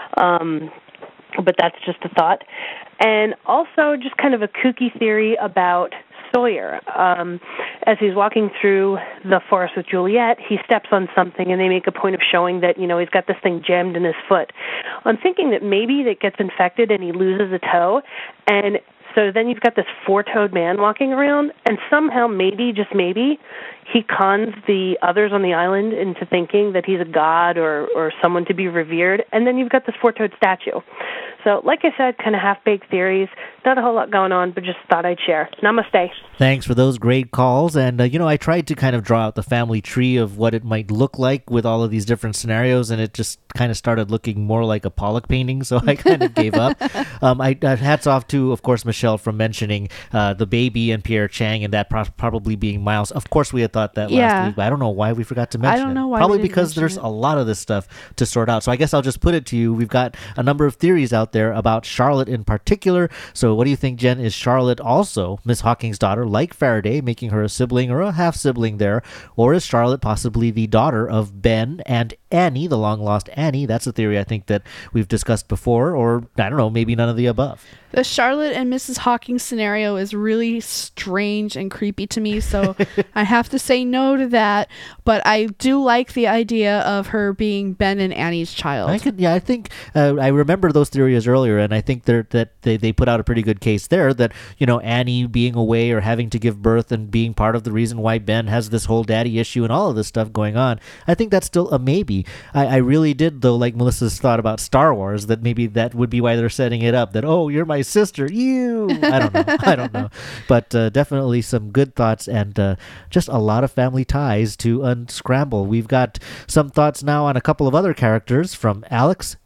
Um, but that's just a thought. And also just kind of a kooky theory about Sawyer. Um, as he's walking through the forest with Juliet, he steps on something, and they make a point of showing that, you know, he's got this thing jammed in his foot. I'm thinking that maybe that gets infected and he loses a toe, and so then you've got this four-toed man walking around, and somehow, maybe, just maybe, he cons the others on the island into thinking that he's a god or, or someone to be revered, and then you've got this four-toed statue. So, like I said, kind of half-baked theories. Not a whole lot going on, but just thought I'd share. Namaste. Thanks for those great calls. And, uh, you know, I tried to kind of draw out the family tree of what it might look like with all of these different scenarios, and it just kind of started looking more like a Pollock painting, so I kind of gave up. Um, I uh, hats off to, of course, Michelle for mentioning uh, the baby and Pierre Chang, and that pro- probably being Miles. Of course, we had thought that last yeah. week, but I don't know why we forgot to mention it. I don't know why. Probably we didn't because there's it. a lot of this stuff to sort out. So I guess I'll just put it to you. We've got a number of theories out there about Charlotte in particular. So what do you think, Jen? Is Charlotte also Miss Hawking's daughter, like Faraday, making her a sibling or a half-sibling there? Or is Charlotte possibly the daughter of Ben and Annie, the long-lost Annie? That's a theory I think that we've discussed before. Or, I don't know, maybe none of the above. The Charlotte and Missus Hawking scenario is really strange and creepy to me, so I have to say no to that. But I do like the idea of her being Ben and Annie's child. I could, yeah, I think uh, I remember those theories earlier, and I think that they, they put out a pretty good case there that, you know, Annie being away or having to give birth and being part of the reason why Ben has this whole daddy issue and all of this stuff going on. I think that's still a maybe. I, I really did, though, like Melissa's thought about Star Wars, that maybe that would be why they're setting it up, that, oh, you're my sister, you. I don't know. I don't know. But uh, definitely some good thoughts and uh, just a lot of family ties to unscramble. We've got some thoughts now on a couple of other characters from Alex,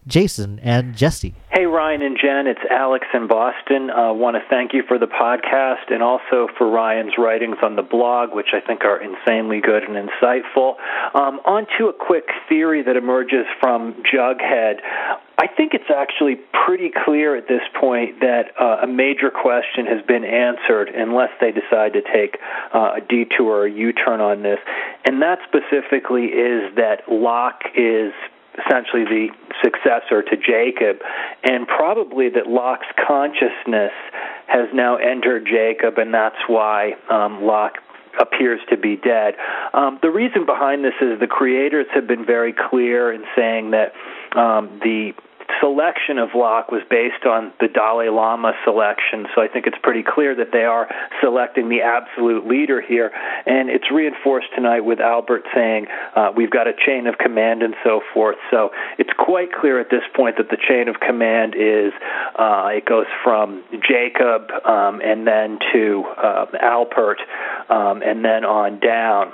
Jason and Jesse. Hey, Ryan and Jen, it's Alex in Boston. I uh, want to thank you for the podcast and also for Ryan's writings on the blog, which I think are insanely good and insightful. Um, on to a quick theory that emerges from Jughead. I think it's actually pretty clear at this point that uh, a major question has been answered unless they decide to take uh, a detour or a U-turn on this, and that specifically is that Locke is essentially the successor to Jacob, and probably that Locke's consciousness has now entered Jacob, and that's why um, Locke appears to be dead. Um, the reason behind this is the creators have been very clear in saying that um, the selection of Locke was based on the Dalai Lama selection, so I think it's pretty clear that they are selecting the absolute leader here, and it's reinforced tonight with Albert saying uh, we've got a chain of command and so forth, so it's quite clear at this point that the chain of command is, uh, it goes from Jacob um, and then to uh, Albert um, and then on down.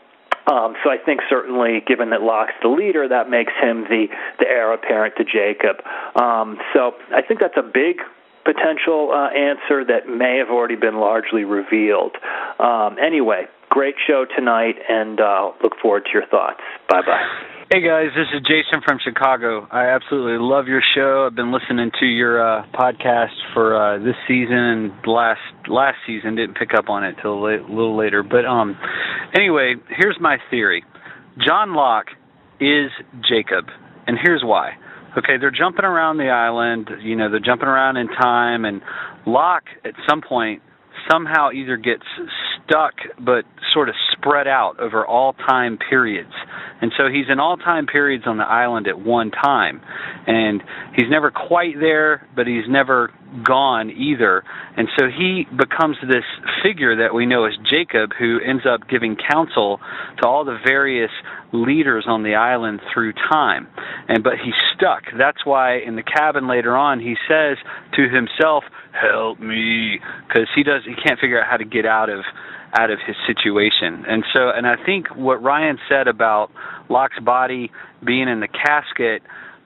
Um, so I think certainly, given that Locke's the leader, that makes him the, the heir apparent to Jacob. Um, so I think that's a big potential uh, answer that may have already been largely revealed. Um, anyway, great show tonight, and uh, look forward to your thoughts. Bye-bye. Hey guys, this is Jason from Chicago. I absolutely love your show. I've been listening to your uh, podcast for uh, this season and last last season. Didn't pick up on it till a little later. But um, anyway, here's my theory. John Locke is Jacob, and here's why. Okay, they're jumping around the island. You know, they're jumping around in time, and Locke at some point somehow either gets stuck but sort of spread out over all time periods. And so he's in all time periods on the island at one time. And he's never quite there, but he's never gone either. And so he becomes this figure that we know as Jacob, who ends up giving counsel to all the various leaders on the island through time. And but he's stuck. That's why in the cabin later on he says to himself, "Help me," because he does he can't figure out how to get out of out of his situation. And so and I think what Ryan said about Locke's body being in the casket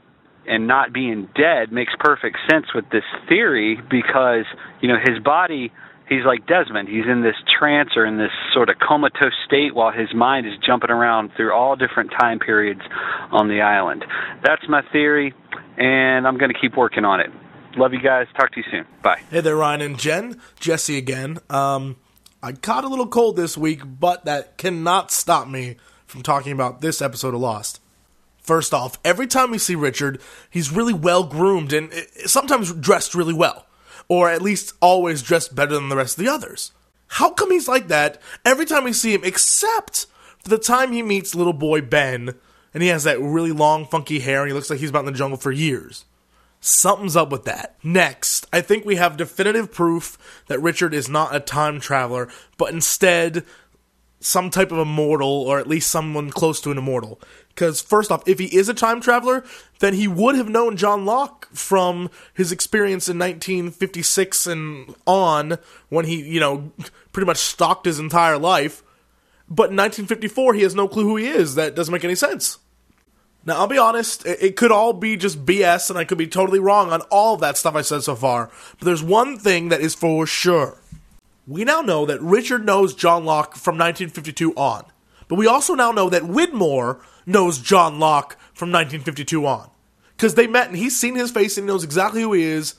and not being dead makes perfect sense with this theory, because you know his body, he's like Desmond. He's in this trance or in this sort of comatose state while his mind is jumping around through all different time periods on the island. That's my theory, and I'm going to keep working on it. Love you guys. Talk to you soon. Bye. Hey there, Ryan and Jen. Jesse again. Um, I caught a little cold this week, but that cannot stop me from talking about this episode of Lost. First off, every time we see Richard, he's really well-groomed and sometimes dressed really well. Or at least always dressed better than the rest of the others. How come he's like that every time we see him, except for the time he meets little boy Ben, and he has that really long, funky hair, and he looks like he's been in the jungle for years? Something's up with that. Next, I think we have definitive proof that Richard is not a time traveler, but instead some type of immortal, or at least someone close to an immortal. Because first off, if he is a time traveler, then he would have known John Locke from his experience in nineteen fifty-six and on, when he, you know, pretty much stalked his entire life. But in nineteen fifty-four, he has no clue who he is. That doesn't make any sense. Now, I'll be honest, it could all be just B S, and I could be totally wrong on all of that stuff I said so far. But there's one thing that is for sure. We now know that Richard knows John Locke from nineteen fifty-two on. But we also now know that Widmore knows John Locke from nineteen fifty-two on. Because they met and he's seen his face and he knows exactly who he is.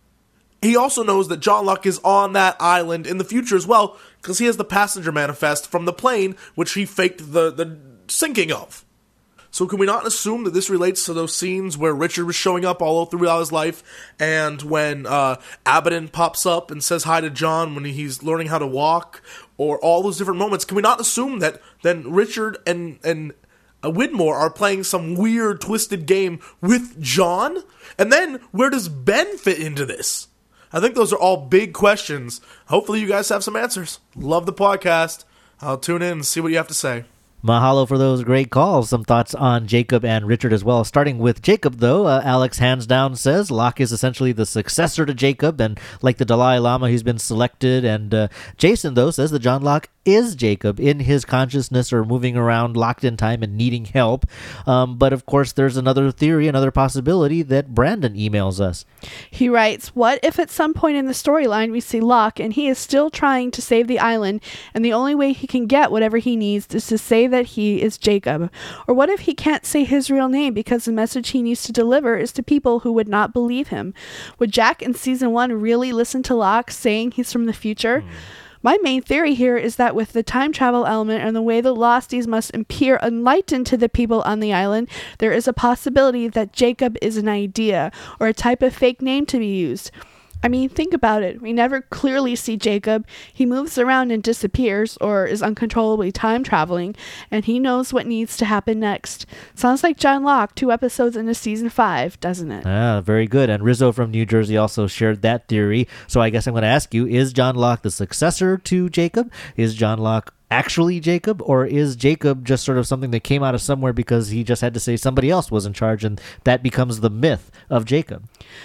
He also knows that John Locke is on that island in the future as well, because he has the passenger manifest from the plane, which he faked the, the sinking of. So can we not assume that this relates to those scenes where Richard was showing up all throughout his life, and when uh, Abaddon pops up and says hi to John when he's learning how to walk, or all those different moments? Can we not assume that then Richard and and uh, Widmore are playing some weird, twisted game with John? And then where does Ben fit into this? I think those are all big questions. Hopefully you guys have some answers. Love the podcast. I'll tune in and see what you have to say. Mahalo for those great calls. Some thoughts on Jacob and Richard as well. Starting with Jacob, though, uh, Alex hands down says Locke is essentially the successor to Jacob, and like the Dalai Lama, he's been selected. And uh, Jason, though, says that John Locke is Jacob in his consciousness or moving around locked in time and needing help. Um, but of course, there's another theory, another possibility that Brandon emails us. He writes, what if at some point in the storyline we see Locke and he is still trying to save the island and the only way he can get whatever he needs is to say that he is Jacob? Or what if he can't say his real name because the message he needs to deliver is to people who would not believe him? Would Jack in season one really listen to Locke saying he's from the future? Mm. My main theory here is that with the time travel element and the way the Losties must appear enlightened to the people on the island, there is a possibility that Jacob is an idea or a type of fake name to be used. I mean, think about it. We never clearly see Jacob. He moves around and disappears or is uncontrollably time traveling, and he knows what needs to happen next. Sounds like John Locke two episodes into season five, doesn't it? Ah, very good. And Rizzo from New Jersey also shared that theory. So I guess I'm going to ask you, is John Locke the successor to Jacob? Is John Locke actually Jacob, or is Jacob just sort of something that came out of somewhere because he just had to say somebody else was in charge and that becomes the myth of Jacob?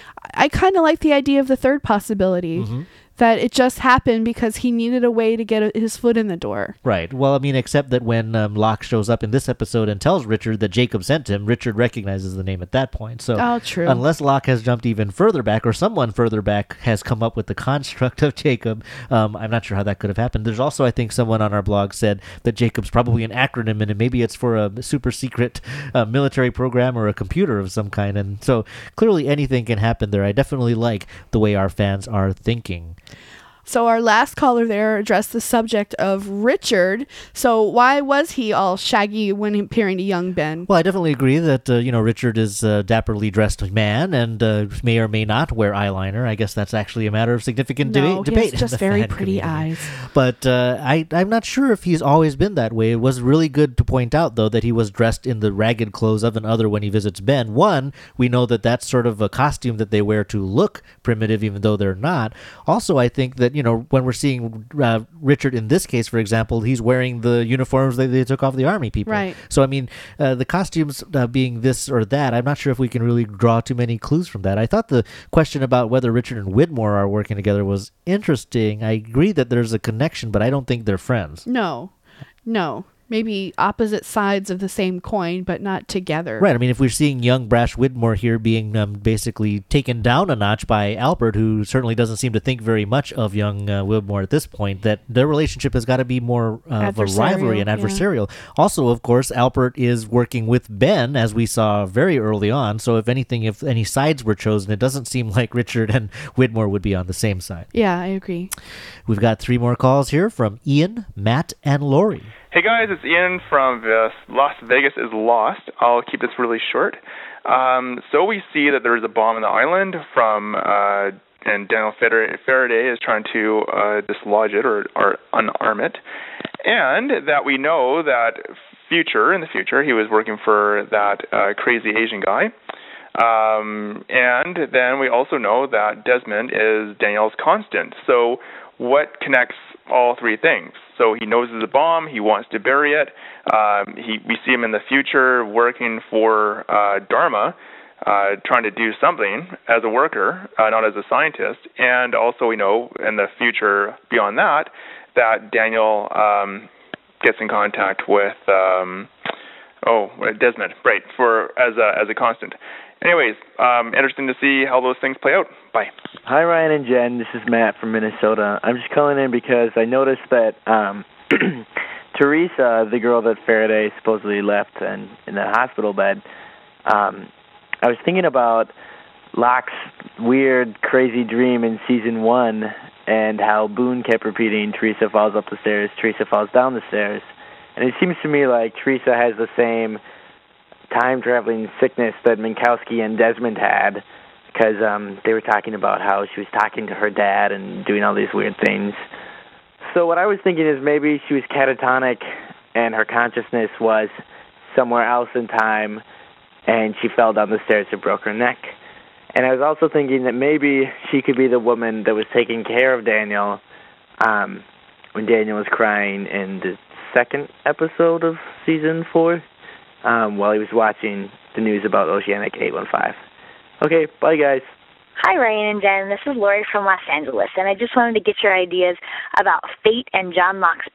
I kind of like the idea of the third possibility, mm-hmm. that it just happened because he needed a way to get his foot in the door. Right. Well, I mean, except that when um, Locke shows up in this episode and tells Richard that Jacob sent him, Richard recognizes the name at that point. So oh, true. Unless Locke has jumped even further back or someone further back has come up with the construct of Jacob, um, I'm not sure how that could have happened. There's also, I think, someone on our blog said that Jacob's probably an acronym and maybe it's for a super secret uh, military program or a computer of some kind. And so clearly anything can happen there. I definitely like the way our fans are thinking. So our last caller there addressed the subject of Richard. So why was he all shaggy when appearing to young Ben? Well, I definitely agree that, uh, you know, Richard is a dapperly dressed man and uh, may or may not wear eyeliner. I guess that's actually a matter of significant no, deba- he debate. has just very pretty community. eyes. But uh, I, I'm not sure if he's always been that way. It was really good to point out, though, that he was dressed in the ragged clothes of an other when he visits Ben. One, we know that that's sort of a costume that they wear to look primitive, even though they're not. Also, I think that, you know, when we're seeing uh, Richard in this case, for example, he's wearing the uniforms that they took off the army people. Right. So, I mean, uh, the costumes uh, being this or that, I'm not sure if we can really draw too many clues from that. I thought the question about whether Richard and Widmore are working together was interesting. I agree that there's a connection, but I don't think they're friends. No, no. Maybe opposite sides of the same coin, but not together. Right. I mean, if we're seeing young Brash Widmore here being um, basically taken down a notch by Alpert, who certainly doesn't seem to think very much of young uh, Widmore at this point, that their relationship has got to be more uh, of a rivalry and adversarial. Yeah. Also, of course, Alpert is working with Ben, as we saw very early on. So if anything, if any sides were chosen, it doesn't seem like Richard and Widmore would be on the same side. Yeah, I agree. We've got three more calls here from Ian, Matt, and Lori. Hey guys, it's Ian from uh, Las Vegas is Lost. I'll keep this really short. Um, so we see that there is a bomb on the island from, uh, and Daniel Faraday is trying to uh, dislodge it or, or unarm it. And that we know that future, in the future, he was working for that uh, crazy Asian guy. Um, and then we also know that Desmond is Danielle's constant. So what connects all three things? So he knows there's a bomb. He wants to bury it. Um, he, we see him in the future working for uh, Dharma, uh, trying to do something as a worker, uh, not as a scientist. And also we know in the future beyond that, that Daniel um, gets in contact with, um, oh, Desmond, right, for as a, as a constant. Anyways, um, interesting to see how those things play out. Bye. Hi, Ryan and Jen. This is Matt from Minnesota. I'm just calling in because I noticed that um, Teresa, the girl that Faraday supposedly left in, in the hospital bed, um, I was thinking about Locke's weird, crazy dream in season one and how Boone kept repeating, Teresa falls up the stairs, Teresa falls down the stairs. And it seems to me like Teresa has the same time-traveling sickness that Minkowski and Desmond had, because um, they were talking about how she was talking to her dad and doing all these weird things. So what I was thinking is maybe she was catatonic and her consciousness was somewhere else in time and she fell down the stairs and broke her neck. And I was also thinking that maybe she could be the woman that was taking care of Daniel um, when Daniel was crying in the second episode of season four. Um, while he was watching the news about Oceanic eight one five. Okay, bye, guys. Hi, Ryan and Jen. This is Lori from Los Angeles, and I just wanted to get your ideas about fate and John Locke's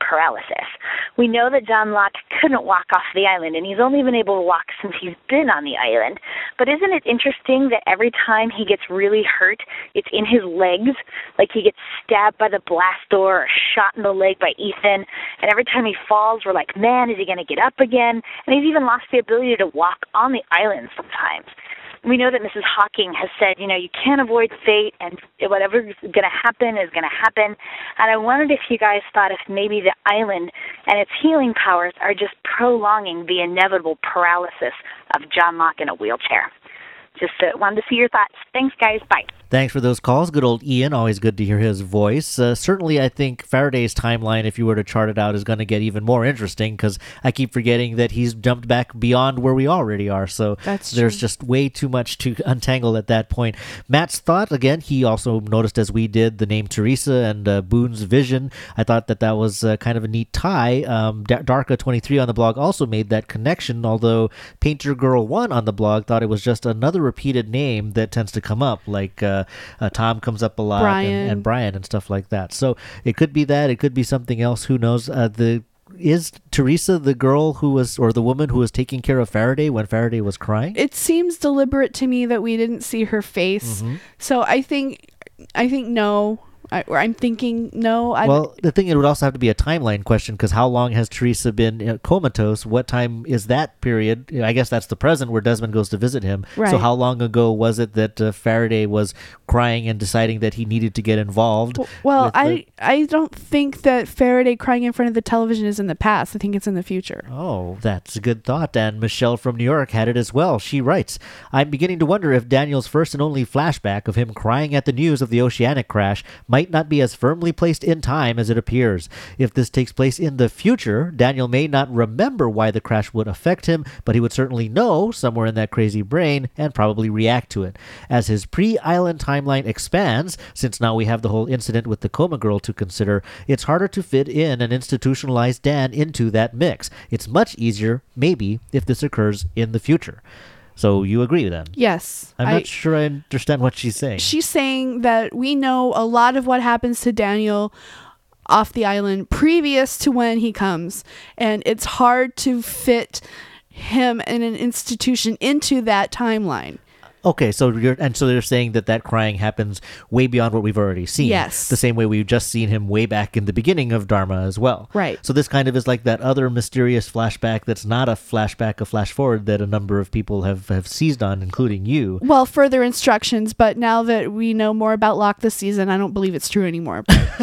paralysis. We know that John Locke couldn't walk off the island, and he's only been able to walk since he's been on the island. But isn't it interesting that every time he gets really hurt, it's in his legs? Like he gets stabbed by the blast door or shot in the leg by Ethan, and every time he falls, we're like, man, is he going to get up again? And he's even lost the ability to walk on the island sometimes. We know that Missus Hawking has said, you know, you can't avoid fate, and whatever's going to happen is going to happen. And I wondered if you guys thought if maybe the island and its healing powers are just prolonging the inevitable paralysis of John Locke in a wheelchair. Just uh, wanted to see your thoughts. Thanks, guys. Bye. Thanks for those calls. Good old Ian. Always good to hear his voice. Uh, certainly, I think Faraday's timeline, if you were to chart it out, is going to get even more interesting because I keep forgetting that he's jumped back beyond where we already are. So That's there's true. just way too much to untangle at that point. Matt's thought, again, he also noticed, as we did, the name Teresa and uh, Boone's vision. I thought that that was uh, kind of a neat tie. Um, D- Darka twenty-three on the blog also made that connection, although Painter Girl one on the blog thought it was just another repeated name that tends to come up, like uh, uh, Tom comes up a lot, Brian. And, and Brian and stuff like that. So it could be that, it could be something else. Who knows? Uh, the is Teresa the girl who was, or the woman who was taking care of Faraday when Faraday was crying? It seems deliberate to me that we didn't see her face. Mm-hmm. So I think, I think no. I, or I'm thinking no. I Well, the thing, it would also have to be a timeline question, because how long has Teresa been uh, comatose? What time is that period? I guess that's the present where Desmond goes to visit him. Right. So how long ago was it that uh, Faraday was crying and deciding that he needed to get involved? Well, with the- I I don't think that Faraday crying in front of the television is in the past. I think it's in the future. Oh, that's a good thought. And Michelle from New York had it as well. She writes, I'm beginning to wonder if Daniel's first and only flashback of him crying at the news of the oceanic crash might not be as firmly placed in time as it appears. If this takes place in the future, Daniel may not remember why the crash would affect him, but he would certainly know somewhere in that crazy brain and probably react to it. As his pre-island timeline expands, since now we have the whole incident with the coma girl to consider, it's harder to fit in an institutionalized Dan into that mix. It's much easier, maybe, if this occurs in the future. So you agree then? Yes. I'm I- not sure I understand what she's saying. She's saying that we know a lot of what happens to Daniel off the island previous to when he comes, and it's hard to fit him in an institution into that timeline. Okay, so you're and so they're saying that that crying happens way beyond what we've already seen. Yes. The same way we've just seen him way back in the beginning of Dharma as well. Right. So this kind of is like that other mysterious flashback that's not a flashback, a flash forward that a number of people have, have seized on, including you. Well, further instructions, but now that we know more about Locke this season, I don't believe it's true anymore.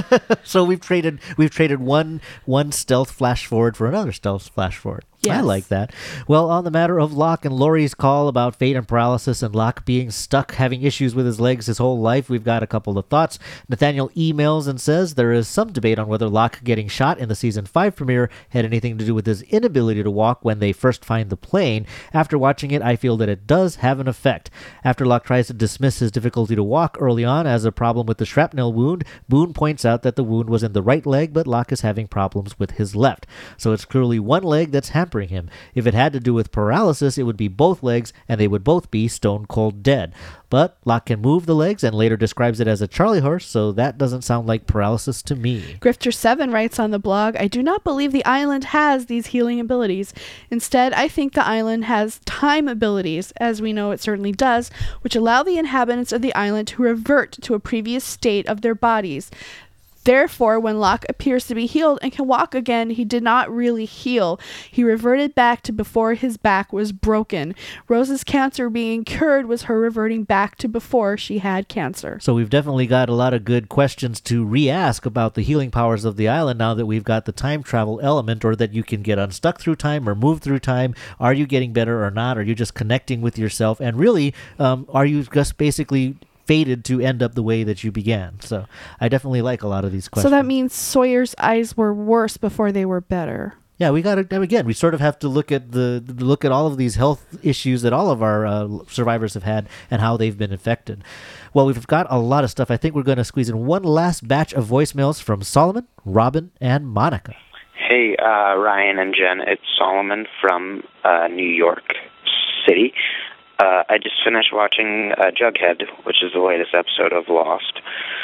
So we've traded we've traded one one stealth flash forward for another stealth flash forward. I Yes. like that. Well, on the matter of Locke and Laurie's call about fate and paralysis and Locke being stuck having issues with his legs his whole life, we've got a couple of thoughts. Nathaniel emails and says there is some debate on whether Locke getting shot in the season five premiere had anything to do with his inability to walk when they first find the plane. After watching it, I feel that it does have an effect. After Locke tries to dismiss his difficulty to walk early on as a problem with the shrapnel wound, Boone points out that the wound was in the right leg, but Locke is having problems with his left. So it's clearly one leg that's hampering him. If it had to do with paralysis, it would be both legs, and they would both be stone cold dead. But Locke can move the legs and later describes it as a Charlie horse, so that doesn't sound like paralysis to me. Grifter seven writes on the blog, I do not believe the island has these healing abilities. Instead, I think the island has time abilities, as we know it certainly does, which allow the inhabitants of the island to revert to a previous state of their bodies. Therefore, when Locke appears to be healed and can walk again, he did not really heal. He reverted back to before his back was broken. Rose's cancer being cured was her reverting back to before she had cancer. So we've definitely got a lot of good questions to re-ask about the healing powers of the island now that we've got the time travel element, or that you can get unstuck through time or move through time. Are you getting better or not? Are you just connecting with yourself? And really, um, are you just basically fated to end up the way that you began? So I definitely like a lot of these questions. So that means Sawyer's eyes were worse before they were better. Yeah, we got to, again, we sort of have to look at the look at all of these health issues that all of our uh, survivors have had and how they've been affected. Well, we've got a lot of stuff. I think we're going to squeeze in one last batch of voicemails from Solomon, Robin, and Monica. Hey, uh, Ryan and Jen, it's Solomon from uh, New York City. Uh, I just finished watching uh, Jughead, which is the latest episode of Lost.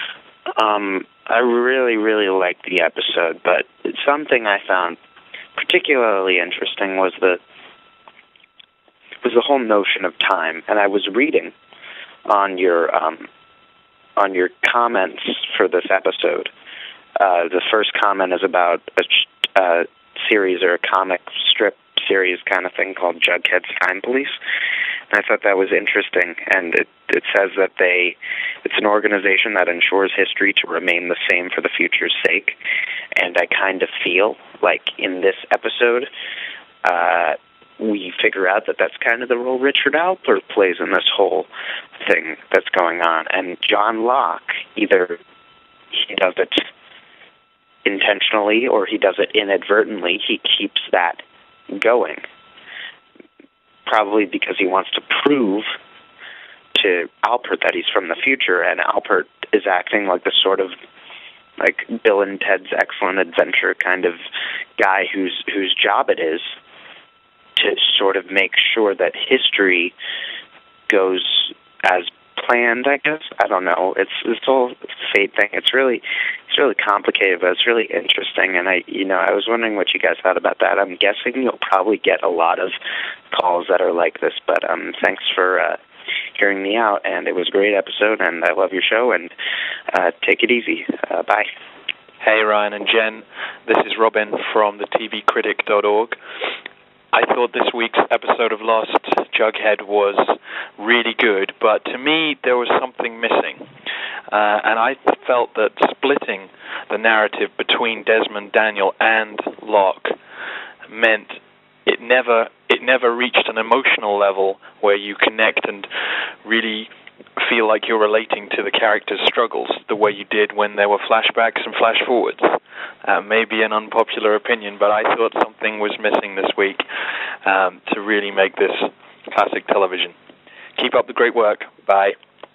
Um, I really, really liked the episode, but something I found particularly interesting was the was the whole notion of time. And I was reading on your um, on your comments for this episode. Uh, the first comment is about a, a series or a comic strip series kind of thing called Jughead's Time Police. And I thought that was interesting, and it, it says that they it's an organization that ensures history to remain the same for the future's sake. And I kind of feel like in this episode, uh, we figure out that that's kind of the role Richard Alpert plays in this whole thing that's going on. And John Locke, either he does it intentionally or he does it inadvertently, he keeps that going. Probably because he wants to prove to Alpert that he's from the future, and Alpert is acting like the sort of like Bill and Ted's Excellent Adventure kind of guy whose whose job it is to sort of make sure that history goes as planned, I guess. I don't know. It's this whole fate thing. It's really it's really complicated, but it's really interesting. And I, you know, I was wondering what you guys thought about that. I'm guessing you'll probably get a lot of calls that are like this. But um, thanks for uh, hearing me out. And it was a great episode, and I love your show. And uh, take it easy. Uh, bye. Hey, Ryan and Jen. This is Robin from the T V critic dot org. I thought this week's episode of Lost, Jughead, was really good, but to me there was something missing. Uh, and I felt that splitting the narrative between Desmond, Daniel, and Locke meant it never it never reached an emotional level where you connect and really feel like you're relating to the characters' struggles the way you did when there were flashbacks and flash forwards. Uh, maybe an unpopular opinion, but I thought something was missing this week um, to really make this classic television. Keep up the great work. Bye.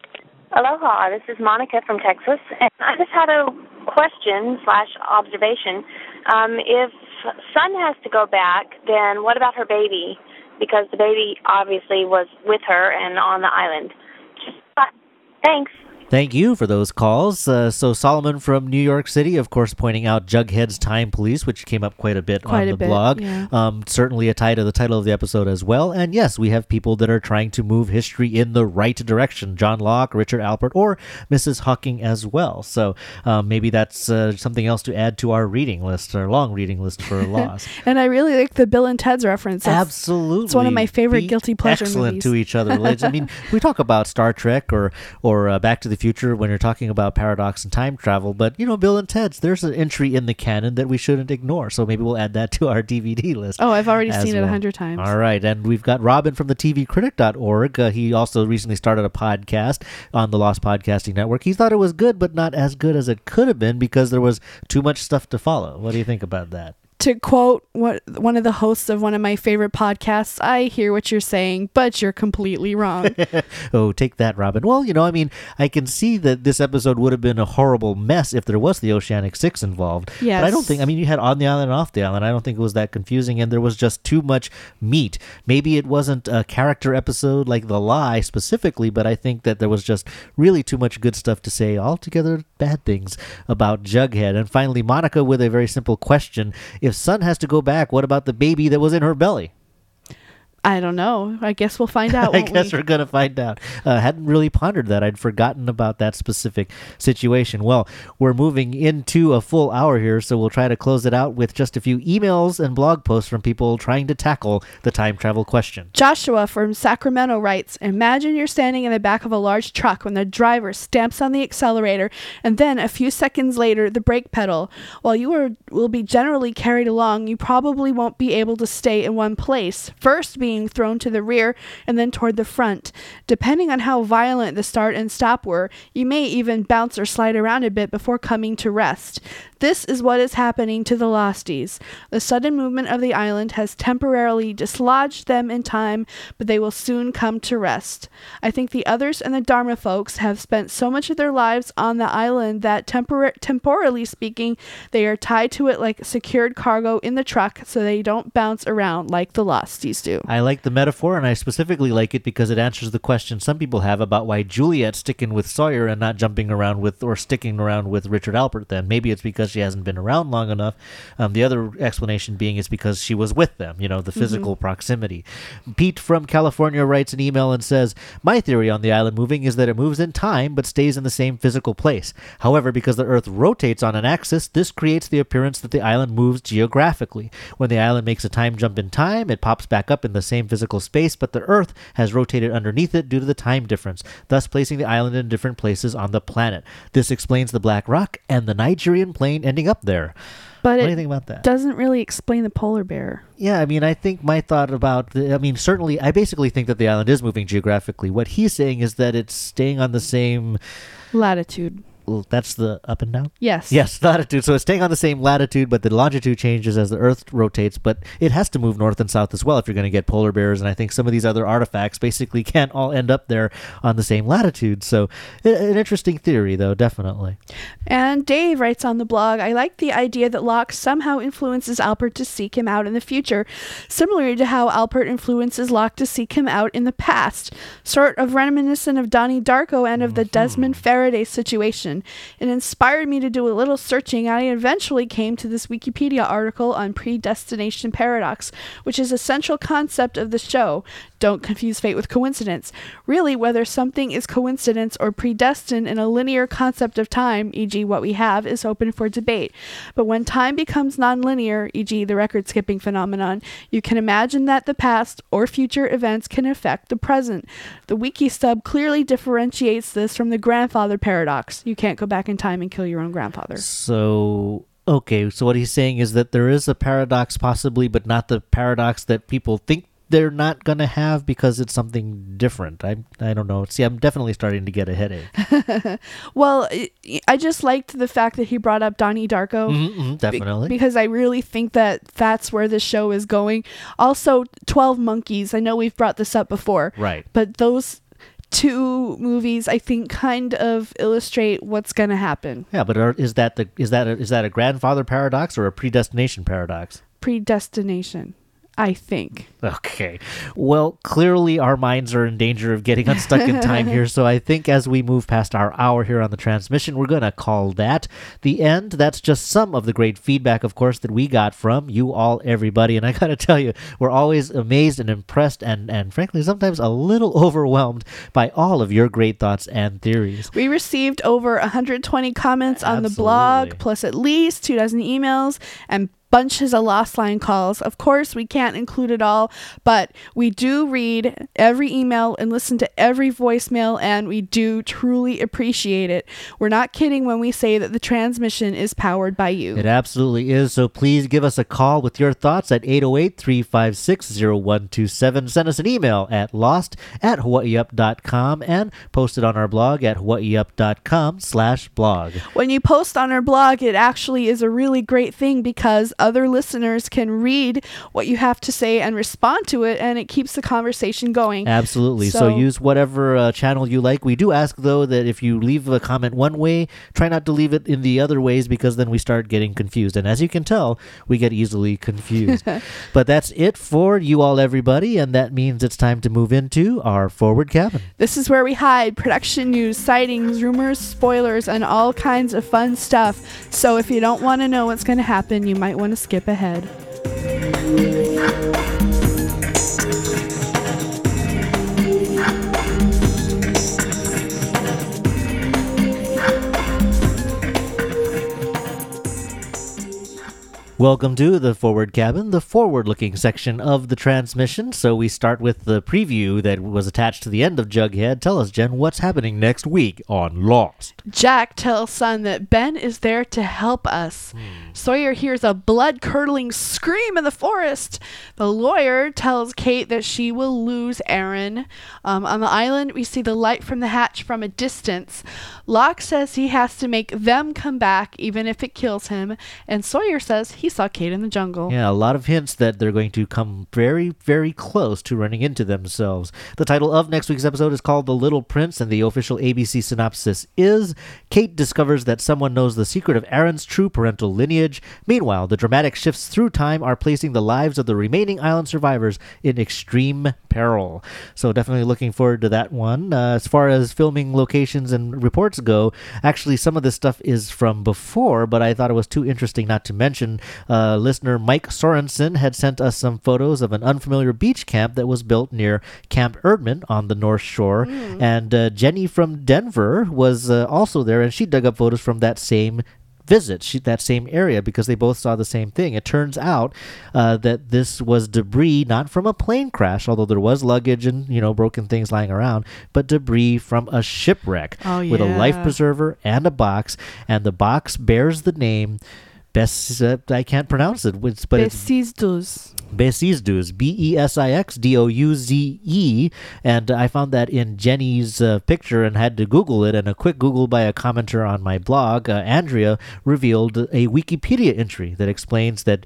Aloha, this is Monica from Texas, and I just had a question slash observation. Um, if Sun has to go back, then what about her baby? Because the baby obviously was with her and on the island. Thanks. Thank you for those calls. Uh, so Solomon from New York City, of course, pointing out Jughead's Time Police, which came up quite a bit Quite on a the bit, blog. yeah. Um, certainly a tie to the title of the episode as well. And yes, we have people that are trying to move history in the right direction. John Locke, Richard Alpert, or Missus Hawking as well. So um, maybe that's uh, something else to add to our reading list, our long reading list for Lost. And I really like the Bill and Ted's reference. That's, Absolutely. It's one of my favorite Be guilty pleasure excellent movies. to each other. I mean, we talk about Star Trek or, or uh, Back to the Future when you're talking about paradox and time travel, but you know, Bill and Ted's, there's an entry in the canon that we shouldn't ignore, so maybe we'll add that to our D V D list. Oh, I've already as seen it a well. hundred times. All right, and we've got Robin from the T V critic dot org. Uh, he also recently started a podcast on the Lost Podcasting Network. He thought it was good, but not as good as it could have been because there was too much stuff to follow. What do you think about that? To quote what, one of the hosts of one of my favorite podcasts, I hear what you're saying, but you're completely wrong. Oh, take that, Robin. Well, you know, I mean, I can see that this episode would have been a horrible mess if there was the Oceanic Six involved. Yes. But I don't think, I mean, you had On the Island and Off the Island. I don't think it was that confusing, and there was just too much meat. Maybe it wasn't a character episode like The Lie specifically, but I think that there was just really too much good stuff to say, altogether bad things about Jughead. And finally, Monica with a very simple question. If Sun has to go back, what about the baby that was in her belly? I don't know. I guess we'll find out. I Won't guess we? we're going to find out. Uh, hadn't really pondered that. I'd forgotten about that specific situation. Well, we're moving into a full hour here, so we'll try to close it out with just a few emails and blog posts from people trying to tackle the time travel question. Joshua from Sacramento writes, imagine you're standing in the back of a large truck when the driver stamps on the accelerator and then a few seconds later the brake pedal. While you are, will be generally carried along, you probably won't be able to stay in one place, first being thrown to the rear and then toward the front. Depending on how violent the start and stop were, you may even bounce or slide around a bit before coming to rest. This is what is happening to the Losties. The sudden movement of the island has temporarily dislodged them in time, but they will soon come to rest. I think the others and the Dharma folks have spent so much of their lives on the island that tempor- temporally speaking, they are tied to it like secured cargo in the truck so they don't bounce around like the Losties do. I I like the metaphor, and I specifically like it because it answers the question some people have about why Juliet's sticking with Sawyer and not jumping around with or sticking around with Richard Alpert then. Maybe it's because she hasn't been around long enough. Um, the other explanation being it's because she was with them, you know, the physical mm-hmm. proximity. Pete from California writes an email and says, my theory on the island moving is that it moves in time but stays in the same physical place. However, because the Earth rotates on an axis, this creates the appearance that the island moves geographically. When the island makes a time jump in time, it pops back up in the same physical space, but the Earth has rotated underneath it due to the time difference, thus placing the island in different places on the planet. This explains the Black Rock and the Nigerian plain ending up there. But what it do you think about that? Doesn't really explain the polar bear. Yeah, I mean, I think my thought about, the, I mean, certainly, I basically think that the island is moving geographically. What he's saying is that it's staying on the same latitude. Well, that's the up and down? Yes. Yes, latitude. So it's staying on the same latitude, but the longitude changes as the Earth rotates, but it has to move north and south as well if you're going to get polar bears, and I think some of these other artifacts basically can't all end up there on the same latitude. So an interesting theory, though, definitely. And Dave writes on the blog, I like the idea that Locke somehow influences Alpert to seek him out in the future, similar to how Alpert influences Locke to seek him out in the past, sort of reminiscent of Donnie Darko and of the Desmond Faraday situation. It inspired me to do a little searching, and I eventually came to this Wikipedia article on predestination paradox, which is a central concept of the show. Don't confuse fate with coincidence. Really, whether something is coincidence or predestined in a linear concept of time, for example what we have, is open for debate. But when time becomes nonlinear, for example the record-skipping phenomenon, you can imagine that the past or future events can affect the present. The wiki stub clearly differentiates this from the grandfather paradox. You can't go back in time and kill your own grandfather. So... Okay, so what he's saying is that there is a paradox possibly, but not the paradox that people think they're not going to have because it's something different. I I don't know. See, I'm definitely starting to get a headache. Well, I just liked the fact that he brought up Donnie Darko. Mm-hmm, definitely. Be- because I really think that that's where the show is going. Also, twelve Monkeys. I know we've brought this up before. Right. But those two movies, I think, kind of illustrate what's going to happen. Yeah, but are, is that the is that a, is that a grandfather paradox or a predestination paradox? Predestination, I think. Okay. Well, clearly our minds are in danger of getting unstuck in time here, so I think as we move past our hour here on the transmission, we're going to call that the end. That's just some of the great feedback, of course, that we got from you all, everybody. And I got to tell you, we're always amazed and impressed and, and frankly, sometimes a little overwhelmed by all of your great thoughts and theories. We received over one hundred twenty comments on Absolutely. the blog, plus at least two dozen emails and bunches of Lost Line calls. Of course, we can't include it all, but we do read every email and listen to every voicemail, and we do truly appreciate it. We're not kidding when we say that the transmission is powered by you. It absolutely is, so please give us a call with your thoughts at eight oh eight, three five six, oh one two seven. Send us an email at lost at hawaiiup dot com and post it on our blog at hawaiiup dot com slash blog. When you post on our blog, it actually is a really great thing because other listeners can read what you have to say and respond to it, and it keeps the conversation going. Absolutely. So, so use whatever uh, channel you like. We do ask, though, that if you leave a comment one way, try not to leave it in the other ways because then we start getting confused. And as you can tell, we get easily confused. But that's it for you all, everybody, and that means it's time to move into our forward cabin. This is where we hide production news, sightings, rumors, spoilers, and all kinds of fun stuff. So if you don't want to know what's going to happen, you might want to skip ahead. Welcome to the Forward Cabin, the forward-looking section of the transmission. So we start with the preview that was attached to the end of Jughead. Tell us, Jen, what's happening next week on Lost? Jack tells Sun that Ben is there to help us. Hmm. Sawyer hears a blood-curdling scream in the forest. The lawyer tells Kate that she will lose Aaron. Um, on the island, we see the light from the hatch from a distance. Locke says he has to make them come back, even if it kills him. And Sawyer says he he saw Kate in the jungle. Yeah, a lot of hints that they're going to come very, very close to running into themselves. The title of next week's episode is called The Little Prince, and the official A B C synopsis is Kate discovers that someone knows the secret of Aaron's true parental lineage. Meanwhile, the dramatic shifts through time are placing the lives of the remaining island survivors in extreme peril. So definitely looking forward to that one. Uh, as far as filming locations and reports go, actually some of this stuff is from before, but I thought it was too interesting not to mention. Uh, listener Mike Sorensen had sent us some photos of an unfamiliar beach camp that was built near Camp Erdman on the North Shore, mm. and uh, Jenny from Denver was uh, also there, and she dug up photos from that same visit, she, that same area, because they both saw the same thing. It turns out uh, that this was debris not from a plane crash, although there was luggage and, you know, broken things lying around, but debris from a shipwreck oh, yeah. with a life preserver and a box, and the box bears the name Bes- uh, I can't pronounce it, but Besizduz. Besizduz, B E S I X D O U Z E, and I found that in Jenny's uh, picture and had to Google it, and a quick Google by a commenter on my blog, uh, Andrea, revealed a Wikipedia entry that explains that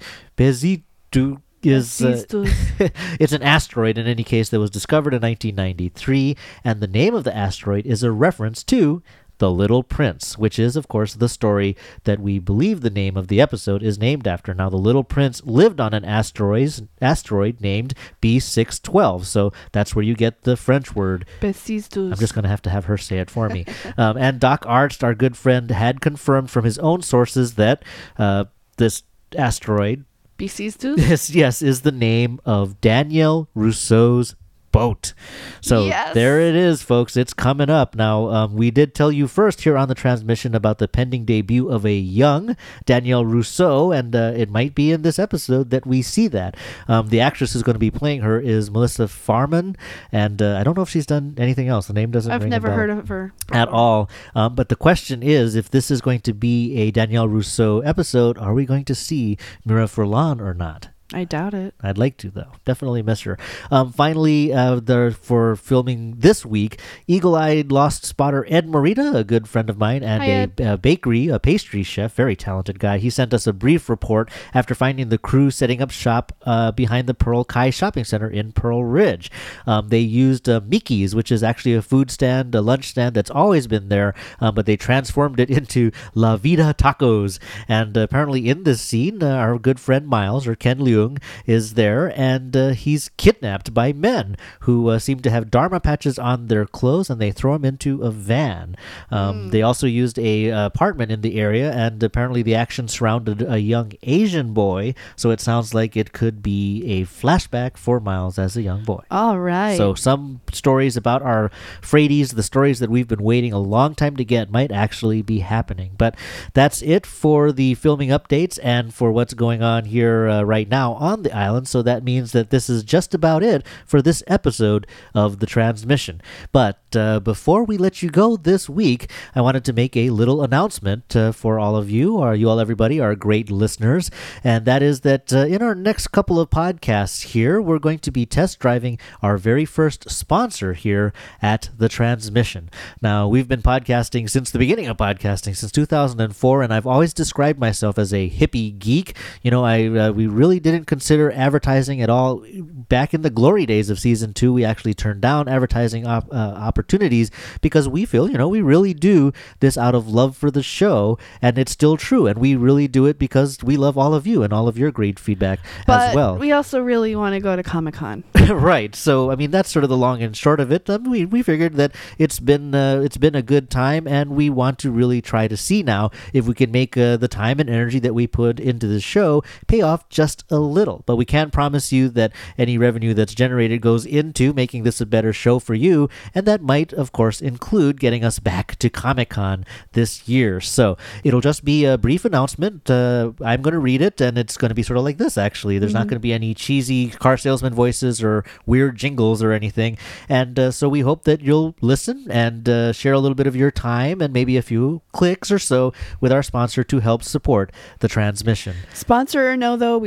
Besizduz is uh, it's an asteroid in any case that was discovered in nineteen ninety-three, and the name of the asteroid is a reference to The Little Prince, which is, of course, the story that we believe the name of the episode is named after. Now, the Little Prince lived on an asteroid, asteroid named B six twelve, so that's where you get the French word. Besizduz. I'm just going to have to have her say it for me. um, and Doc Arzt, our good friend, had confirmed from his own sources that uh, this asteroid, Besizduz? yes, yes, is the name of Daniel Rousseau's boat. So yes. There it is, folks. It's coming up. Now, um, we did tell you first here on the transmission about the pending debut of a young Danielle Rousseau, and uh, it might be in this episode that we see that. Um, the actress who's going to be playing her is Melissa Farman, and uh, I don't know if she's done anything else. The name doesn't I've ring never a bell heard of her at all. Um, but the question is, if this is going to be a Danielle Rousseau episode, are we going to see Mira Furlan or not? I doubt it. I'd like to, though. Definitely miss her. Um, finally, uh, there, for filming this week, eagle-eyed lost spotter Ed Morita, a good friend of mine, and Hi, a, a bakery, a pastry chef, very talented guy. He sent us a brief report after finding the crew setting up shop uh, behind the Pearl Kai Shopping Center in Pearl Ridge. Um, they used uh, Mickey's, which is actually a food stand, a lunch stand that's always been there, um, but they transformed it into La Vida Tacos. And uh, apparently in this scene, uh, our good friend Miles, or Ken Liu, is there, and uh, he's kidnapped by men who uh, seem to have Dharma patches on their clothes, and they throw him into a van. Um, mm. They also used a uh, apartment in the area, and apparently the action surrounded a young Asian boy, so it sounds like it could be a flashback for Miles as a young boy. All right. So some stories about our Fradies, the stories that we've been waiting a long time to get, might actually be happening. But that's it for the filming updates and for what's going on here uh, right now on the island, so that means that this is just about it for this episode of The Transmission. But uh, before we let you go this week, I wanted to make a little announcement uh, for all of you, or you all, everybody, our great listeners, and that is that uh, in our next couple of podcasts here, we're going to be test driving our very first sponsor here at The Transmission. Now, we've been podcasting since the beginning of podcasting, since two thousand four, and I've always described myself as a hippie geek. You know, I uh, we really didn't consider advertising at all. Back in the glory days of season two, we actually turned down advertising op- uh, opportunities because we feel, you know, we really do this out of love for the show, and it's still true, and we really do it because we love all of you and all of your great feedback but as well. We also really want to go to Comic-Con. Right. So, I mean, that's sort of the long and short of it. Um, we we figured that it's been uh, it's been a good time, and we want to really try to see now if we can make uh, the time and energy that we put into the show pay off just a little. But we can promise you that any revenue that's generated goes into making this a better show for you, and that might, of course, include getting us back to Comic-Con this year. So it'll just be a brief announcement. Uh, I'm going to read it, and it's going to be sort of like this, actually. There's mm-hmm. not going to be any cheesy car salesman voices or weird jingles or anything. And uh, so we hope that you'll listen and uh, share a little bit of your time and maybe a few clicks or so with our sponsor to help support the transmission. Sponsor or no, though, we really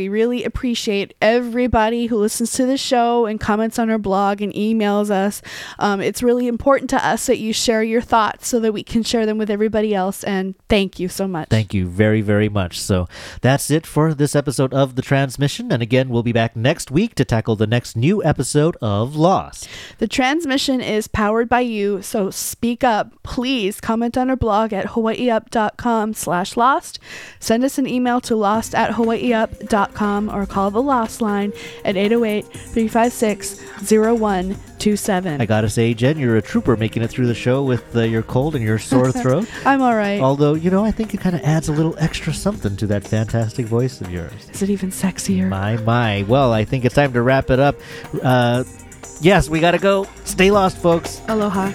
really appreciate everybody who listens to the show and comments on our blog and emails us. Um, it's really important to us that you share your thoughts so that we can share them with everybody else. And thank you so much. Thank you very, very much. So that's it for this episode of The Transmission. And again, we'll be back next week to tackle the next new episode of Lost. The Transmission is powered by you, so speak up. Please comment on our blog at hawaiiup.com slash lost. Send us an email to lost at hawaiiup dot com or call the Lost line at eight oh eight, three five six, oh one two seven. I gotta say, Jen, you're a trooper making it through the show with uh, your cold and your sore throat. I'm all right. Although, you know, I think it kind of adds a little extra something to that fantastic voice of yours. Is it even sexier? My, my. Well, I think it's time to wrap it up. Uh, yes, we gotta go. Stay lost, folks. Aloha.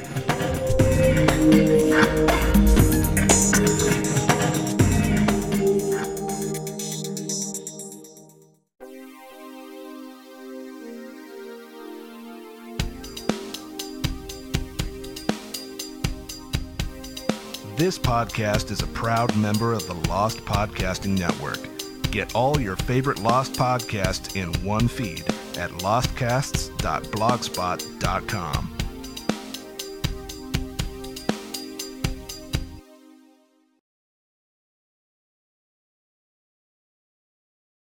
This podcast is a proud member of the Lost Podcasting Network. Get all your favorite Lost podcasts in one feed at lostcasts dot blogspot dot com.